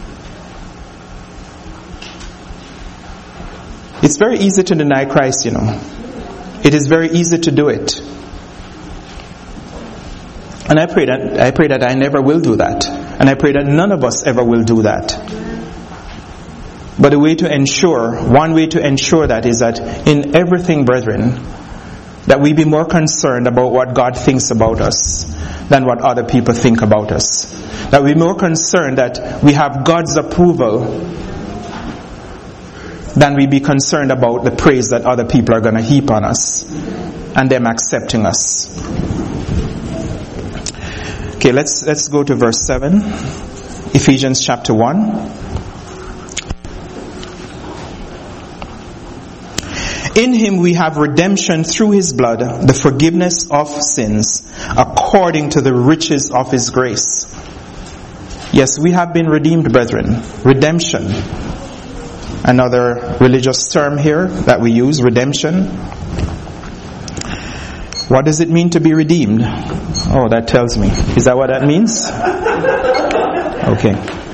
It's very easy to deny Christ, you know. It is very easy to do it. And I pray that I pray that I never will do that. And I pray that none of us ever will do that. But the way to ensure, one way to ensure that is that in everything, brethren, that we be more concerned about what God thinks about us than what other people think about us. That we be more concerned that we have God's approval than we be concerned about the praise that other people are going to heap on us and them accepting us. Okay, let's let's go to verse seven. Ephesians chapter one. In him we have redemption through his blood, the forgiveness of sins, according to the riches of his grace. Yes, we have been redeemed, brethren. Redemption. Another religious term here that we use, redemption. What does it mean to be redeemed? Oh, that tells me. Is that what that means? Okay.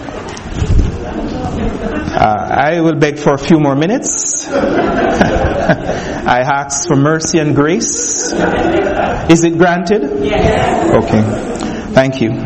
Uh, I will beg for a few more minutes. I ask for mercy and grace. Is it granted? Yes. Okay. Thank you.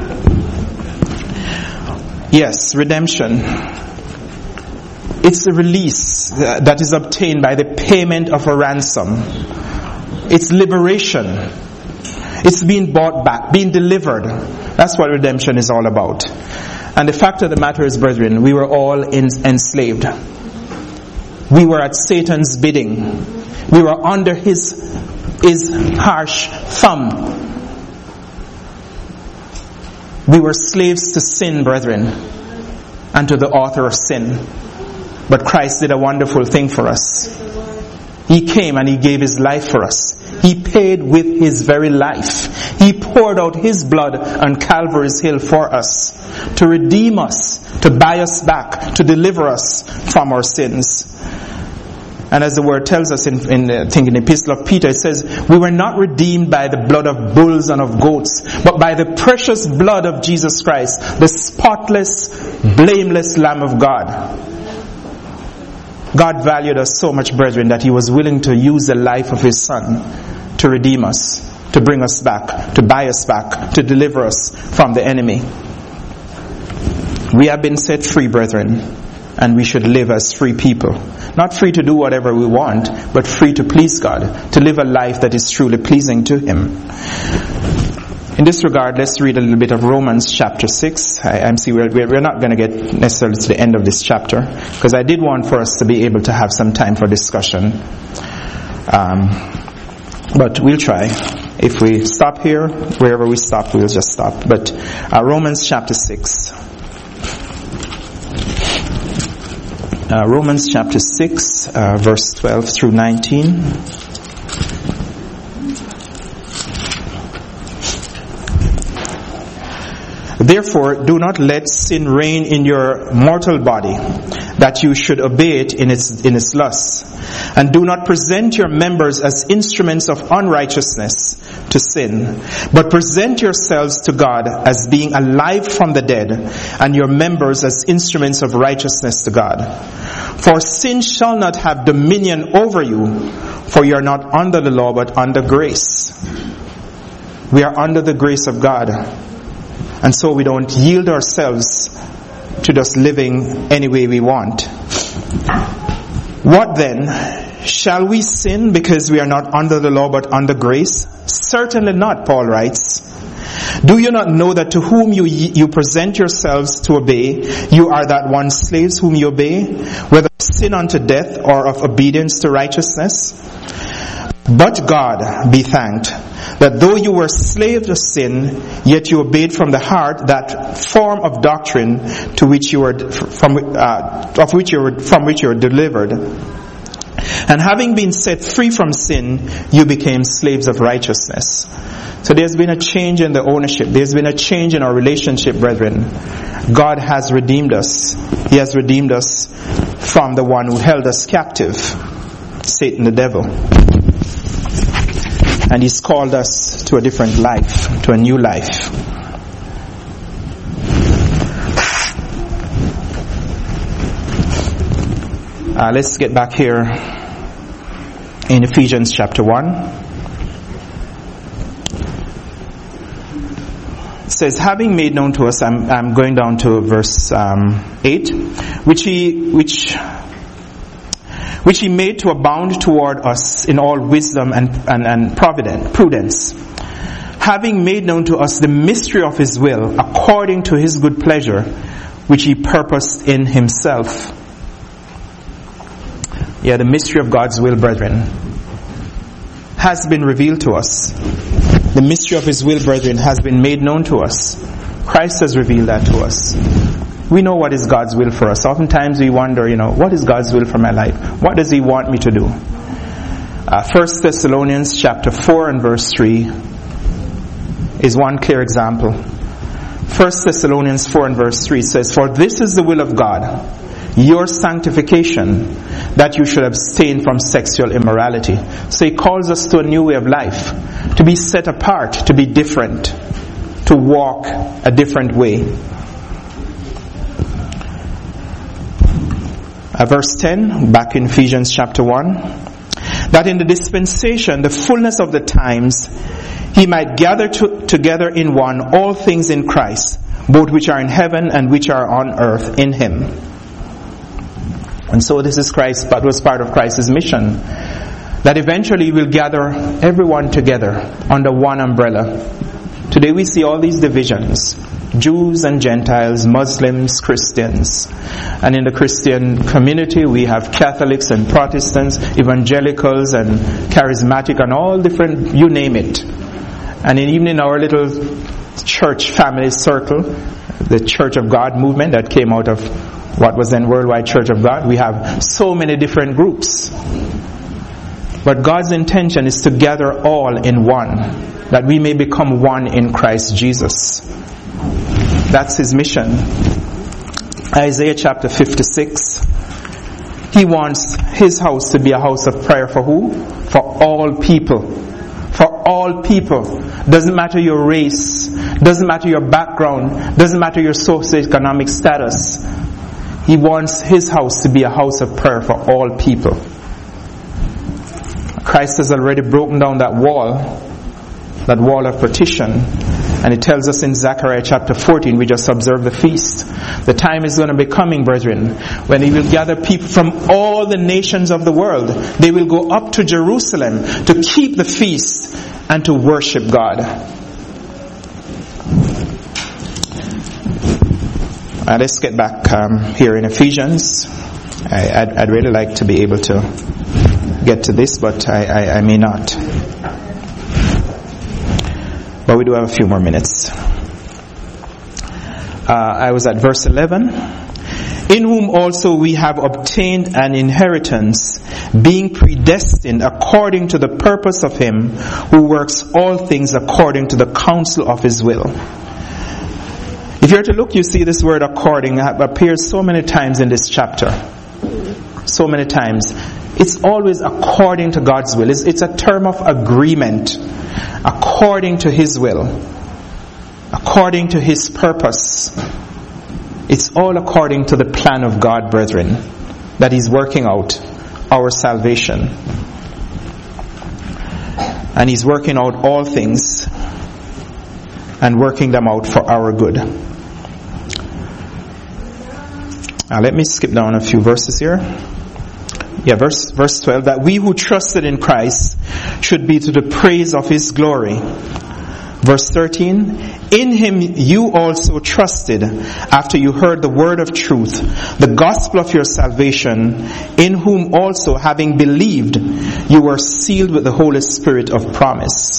Yes, redemption. It's a release that is obtained by the payment of a ransom. It's liberation. It's being bought back, being delivered. That's what redemption is all about. And the fact of the matter is, brethren, we were all enslaved. We were at Satan's bidding. We were under his, his harsh thumb. We were slaves to sin, brethren, and to the author of sin. But Christ did a wonderful thing for us. He came and he gave his life for us. He paid with his very life. He poured out his blood on Calvary's hill for us, to redeem us, to buy us back, to deliver us from our sins. And as the word tells us in, in I think in the Epistle of Peter, it says, we were not redeemed by the blood of bulls and of goats, but by the precious blood of Jesus Christ, the spotless, blameless Lamb of God. God valued us so much, brethren, that he was willing to use the life of his Son to redeem us, to bring us back, to buy us back, to deliver us from the enemy. We have been set free, brethren, and we should live as free people. Not free to do whatever we want, but free to please God, to live a life that is truly pleasing to him. In this regard, let's read a little bit of Romans chapter six. I, I'm see we're, we're not going to get necessarily to the end of this chapter, because I did want for us to be able to have some time for discussion. Um, but we'll try. If we stop here, wherever we stop, we'll just stop. But uh, Romans chapter six. Uh, Romans chapter six, uh, verse twelve through nineteen. Therefore, do not let sin reign in your mortal body, that you should obey it in its in its lusts. And do not present your members as instruments of unrighteousness to sin, but present yourselves to God as being alive from the dead, and your members as instruments of righteousness to God. For sin shall not have dominion over you, for you are not under the law, but under grace. We are under the grace of God, and so we don't yield ourselves to just living any way we want. What then? Shall we sin because we are not under the law but under grace? Certainly not, Paul writes. Do you not know that to whom you you present yourselves to obey, you are that one slaves whom you obey, whether of sin unto death or of obedience to righteousness? But God be thanked, that though you were slaves of sin, yet you obeyed from the heart that form of doctrine to which you were from uh, of which you were from which you were delivered. And having been set free from sin, you became slaves of righteousness. So there's been a change in the ownership. There's been a change in our relationship, brethren. God has redeemed us. He has redeemed us from the one who held us captive, Satan the devil. And He's called us to a different life, to a new life. Uh, let's get back here in Ephesians chapter one. It says, having made known to us, I'm, I'm going down to verse um, eight, which he, which, which he made to abound toward us in all wisdom and, and, and providence, prudence, having made known to us the mystery of His will, according to His good pleasure, which He purposed in Himself. Yeah, the mystery of God's will, brethren, has been revealed to us. The mystery of His will, brethren, has been made known to us. Christ has revealed that to us. We know what is God's will for us. Oftentimes we wonder, you know, what is God's will for my life? What does He want me to do? Uh, First Thessalonians chapter four and verse three is one clear example. First Thessalonians four and verse three says, for this is the will of God, your sanctification, that you should abstain from sexual immorality. So He calls us to a new way of life, to be set apart, to be different, to walk a different way. Uh, verse ten, back in Ephesians chapter one, that in the dispensation, the fullness of the times, He might gather to, together in one all things in Christ, both which are in heaven and which are on earth in Him. And so this is Christ, but was part of Christ's mission, that eventually we'll gather everyone together under one umbrella. Today we see all these divisions, Jews and Gentiles, Muslims, Christians. And in the Christian community we have Catholics and Protestants, evangelicals and charismatic and all different, you name it. And even in our little church family circle, the Church of God movement that came out of what was then Worldwide Church of God, we have so many different groups. But God's intention is to gather all in one, that we may become one in Christ Jesus. That's His mission. Isaiah chapter fifty-six, He wants His house to be a house of prayer for who? For all people. For all people. Doesn't matter your race, doesn't matter your background, doesn't matter your socioeconomic status. He wants His house to be a house of prayer for all people. Christ has already broken down that wall, that wall of partition. And it tells us in Zechariah chapter fourteen, we just observed the feast. The time is going to be coming, brethren, when He will gather people from all the nations of the world. They will go up to Jerusalem to keep the feast and to worship God. Uh, let's get back um, here in Ephesians. I, I'd, I'd really like to be able to get to this, but I, I, I may not. But we do have a few more minutes. Uh, I was at verse eleven. In whom also we have obtained an inheritance, being predestined according to the purpose of Him who works all things according to the counsel of His will. If you are to look, you see this word according appears so many times in this chapter. So many times. It's always according to God's will. It's, it's a term of agreement. According to His will. According to His purpose. It's all according to the plan of God, brethren, that He's working out our salvation. And He's working out all things and working them out for our good. Now let me skip down a few verses here. Yeah, verse verse twelve, that we who trusted in Christ should be to the praise of His glory. Verse thirteen, in Him you also trusted after you heard the word of truth, the gospel of your salvation, in whom also, having believed, you were sealed with the Holy Spirit of promise.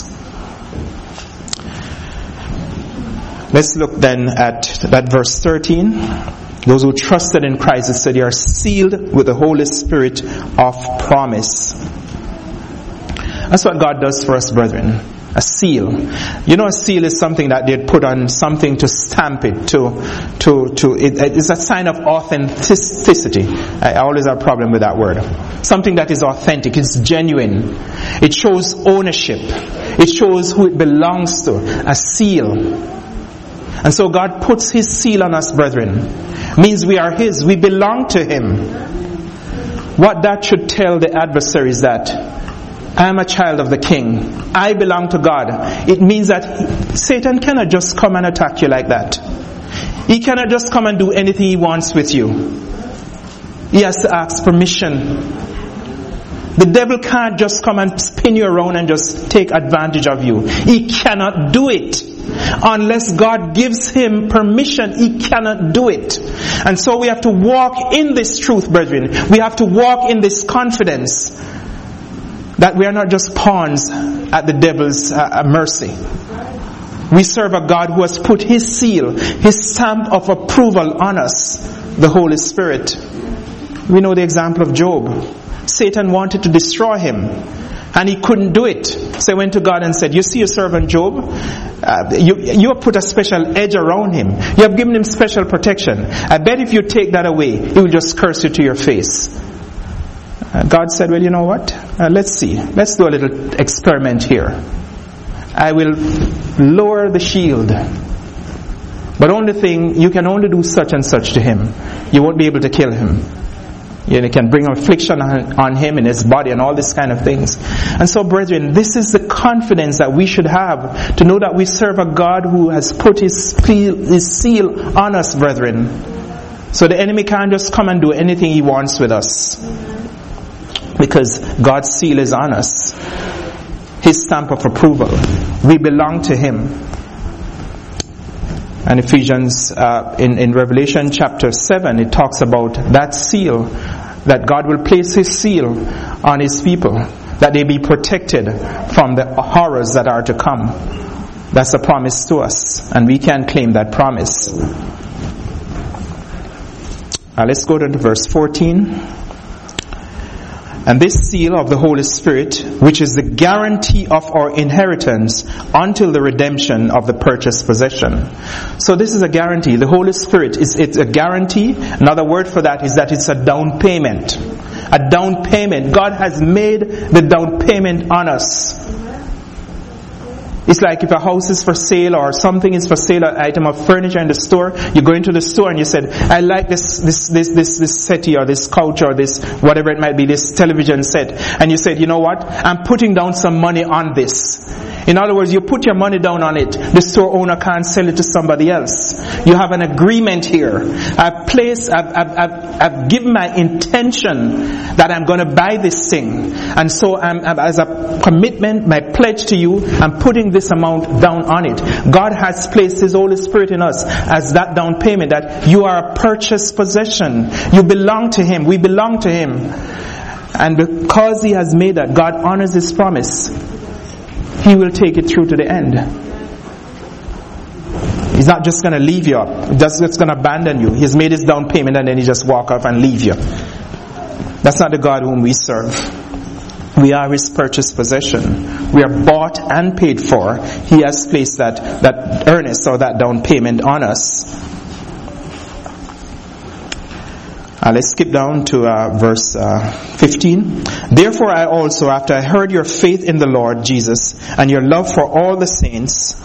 Let's look then at that verse thirteen. Those who trusted in Christ, it said, you are sealed with the Holy Spirit of promise. That's what God does for us, brethren. A seal. You know, a seal is something that they'd put on something to stamp it, to, to, to, it, it's a sign of authenticity. I always have a problem with that word. Something that is authentic, it's genuine. It shows ownership. It shows who it belongs to. A seal. And so God puts His seal on us, brethren. Means we are His. We belong to Him. What that should tell the adversaries that I am a child of the King. I belong to God. It means that Satan cannot just come and attack you like that. He cannot just come and do anything he wants with you. He has to ask permission. The devil can't just come and spin you around and just take advantage of you. He cannot do it. Unless God gives him permission, he cannot do it. And so we have to walk in this truth, brethren. We have to walk in this confidence that we are not just pawns at the devil's uh, mercy. We serve a God who has put His seal, His stamp of approval on us, the Holy Spirit. We know the example of Job. Satan wanted to destroy him, and he couldn't do it. So he went to God and said, you see your servant Job? Uh, you, you have put a special edge around him. You have given him special protection. I bet if you take that away, he will just curse you to your face. Uh, God said, well, you know what? Uh, let's see. Let's do a little experiment here. I will lower the shield. But only thing, you can only do such and such to him. You won't be able to kill him. You can bring affliction on, on him and his body and all these kind of things. And so, brethren, this is the confidence that we should have, to know that we serve a God who has put his seal, his seal on us, brethren. So the enemy can't just come and do anything he wants with us, because God's seal is on us. His stamp of approval. We belong to Him. And Ephesians, uh, in, in Revelation chapter seven, it talks about that seal, that God will place His seal on His people, that they be protected from the horrors that are to come. That's a promise to us, and we can claim that promise. Uh, let's go to verse fourteen. And this seal of the Holy Spirit, which is the guarantee of our inheritance until the redemption of the purchased possession. So this is a guarantee. The Holy Spirit is it's a guarantee. Another word for that is that it's a down payment. A down payment. God has made the down payment on us. It's like if a house is for sale or something is for sale, an item of furniture in the store, you go into the store and you said, I like this, this, this, this, this settee or this couch or this, whatever it might be, this television set. And you said, you know what? I'm putting down some money on this. In other words, you put your money down on it. The store owner can't sell it to somebody else. You have an agreement here. I've placed, I've, I've, I've, I've given my intention that I'm going to buy this thing. And so I'm, I'm, as a commitment, my pledge to you, I'm putting this amount down on it. God has placed His Holy Spirit in us as that down payment, that you are a purchased possession. You belong to Him. We belong to Him. And because He has made that, God honors His promise. He will take it through to the end. He's not just going to leave you up. Just, just going to abandon you. He's made His down payment and then He just walk off and leave you. That's not the God whom we serve. We are His purchased possession. We are bought and paid for. He has placed that, that earnest or that down payment on us. Uh, let's skip down to uh, verse uh, fifteen. Therefore I also, after I heard your faith in the Lord Jesus and your love for all the saints,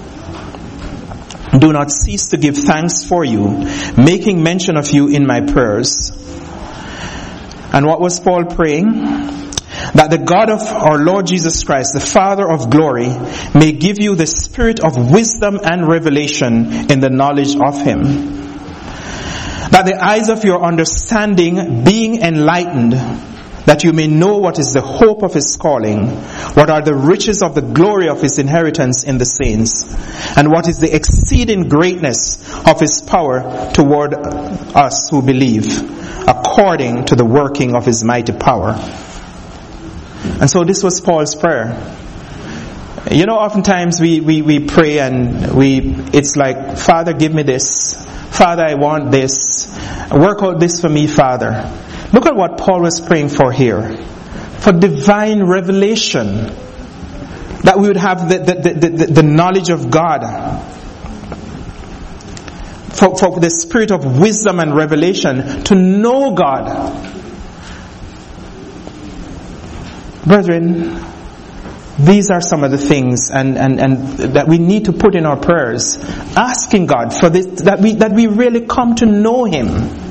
do not cease to give thanks for you, making mention of you in my prayers. And what was Paul praying? That the God of our Lord Jesus Christ, the Father of glory, may give you the spirit of wisdom and revelation in the knowledge of Him. That the eyes of your understanding being enlightened, that you may know what is the hope of His calling, what are the riches of the glory of His inheritance in the saints, and what is the exceeding greatness of His power toward us who believe, according to the working of His mighty power. And so this was Paul's prayer. You know, oftentimes we, we, we pray and we it's like, Father, give me this. Father, I want this. Work out this for me, Father. Look at what Paul was praying for here. For divine revelation. That we would have the, the, the, the, the knowledge of God. For, for the spirit of wisdom and revelation to know God. Brethren, these are some of the things and, and, and that we need to put in our prayers, asking God for this, that we that we really come to know Him.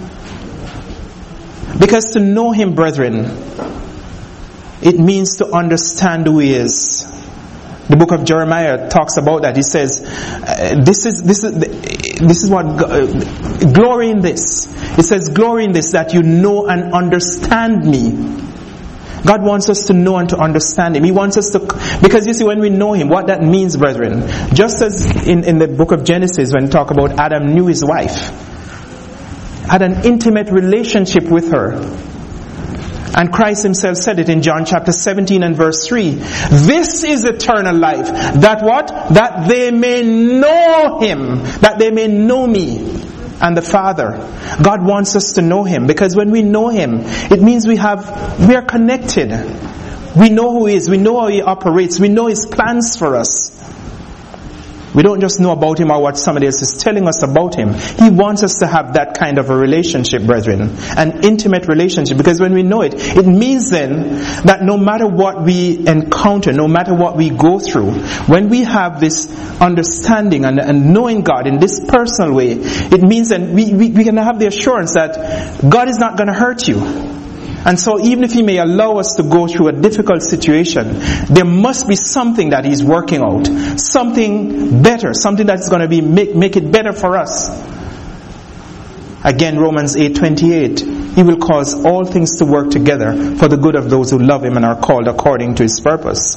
Because to know Him, brethren, it means to understand who He is. The book of Jeremiah talks about that. He says, uh, "This is this is this is what uh, glory in this." It says, "Glory in this, that you know and understand me." God wants us to know and to understand Him. He wants us to, because you see, when we know Him, what that means, brethren, just as in, in the book of Genesis, when we talk about Adam knew his wife, had an intimate relationship with her. And Christ Himself said it in John chapter seventeen and verse three. This is eternal life. That what? That they may know Him. That they may know me. And the Father. God wants us to know Him, because when we know Him, it means we have, we are connected. We know who He is. We know how He operates. We know His plans for us. We don't just know about Him or what somebody else is telling us about Him. He wants us to have that kind of a relationship, brethren. An intimate relationship. Because when we know it, it means then that no matter what we encounter, no matter what we go through, when we have this understanding and, and knowing God in this personal way, it means that we, we, we can have the assurance that God is not going to hurt you. And so even if He may allow us to go through a difficult situation, there must be something that He's working out. Something better. Something that's going to be make, make it better for us. Again, Romans eight twenty-eight. He will cause all things to work together for the good of those who love Him and are called according to His purpose.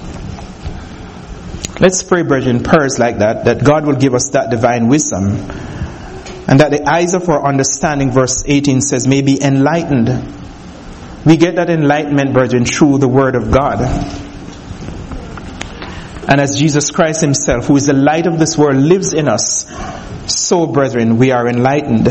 Let's pray, brethren, prayers like that, that God will give us that divine wisdom. And that the eyes of our understanding, verse eighteen says, may be enlightened. We get that enlightenment, brethren, through the Word of God. And as Jesus Christ Himself, who is the light of this world, lives in us, so, brethren, we are enlightened.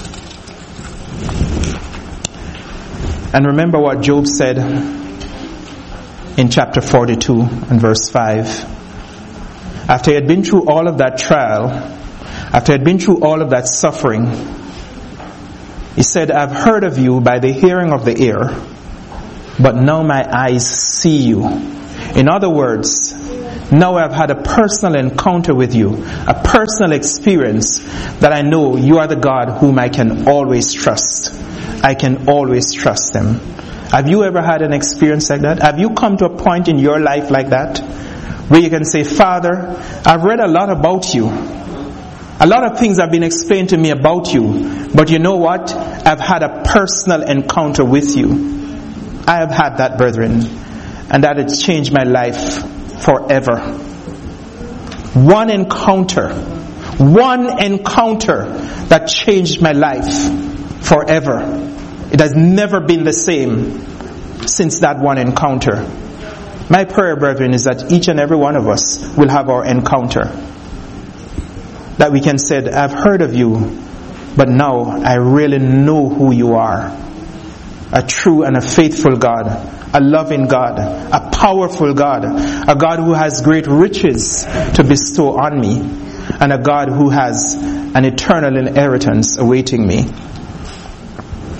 And remember what Job said in chapter forty-two and verse five. After he had been through all of that trial, after he had been through all of that suffering, he said, I've heard of you by the hearing of the ear, but now my eyes see you. In other words, now I've had a personal encounter with you, a personal experience that I know you are the God whom I can always trust. I can always trust Him. Have you ever had an experience like that? Have you come to a point in your life like that, where you can say, Father, I've read a lot about you. A lot of things have been explained to me about you, but you know what? I've had a personal encounter with you. I have had that, brethren, and that has changed my life forever. One encounter, one encounter that changed my life forever. It has never been the same since that one encounter. My prayer, brethren, is that each and every one of us will have our encounter. That we can say, I've heard of you, but now I really know who you are. A true and a faithful God, a loving God, a powerful God, a God who has great riches to bestow on me, and a God who has an eternal inheritance awaiting me.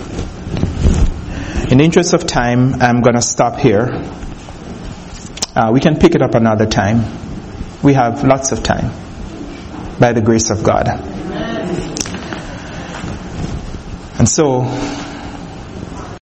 In the interest of time, I'm going to stop here. Uh, we can pick it up another time. We have lots of time, by the grace of God. And so,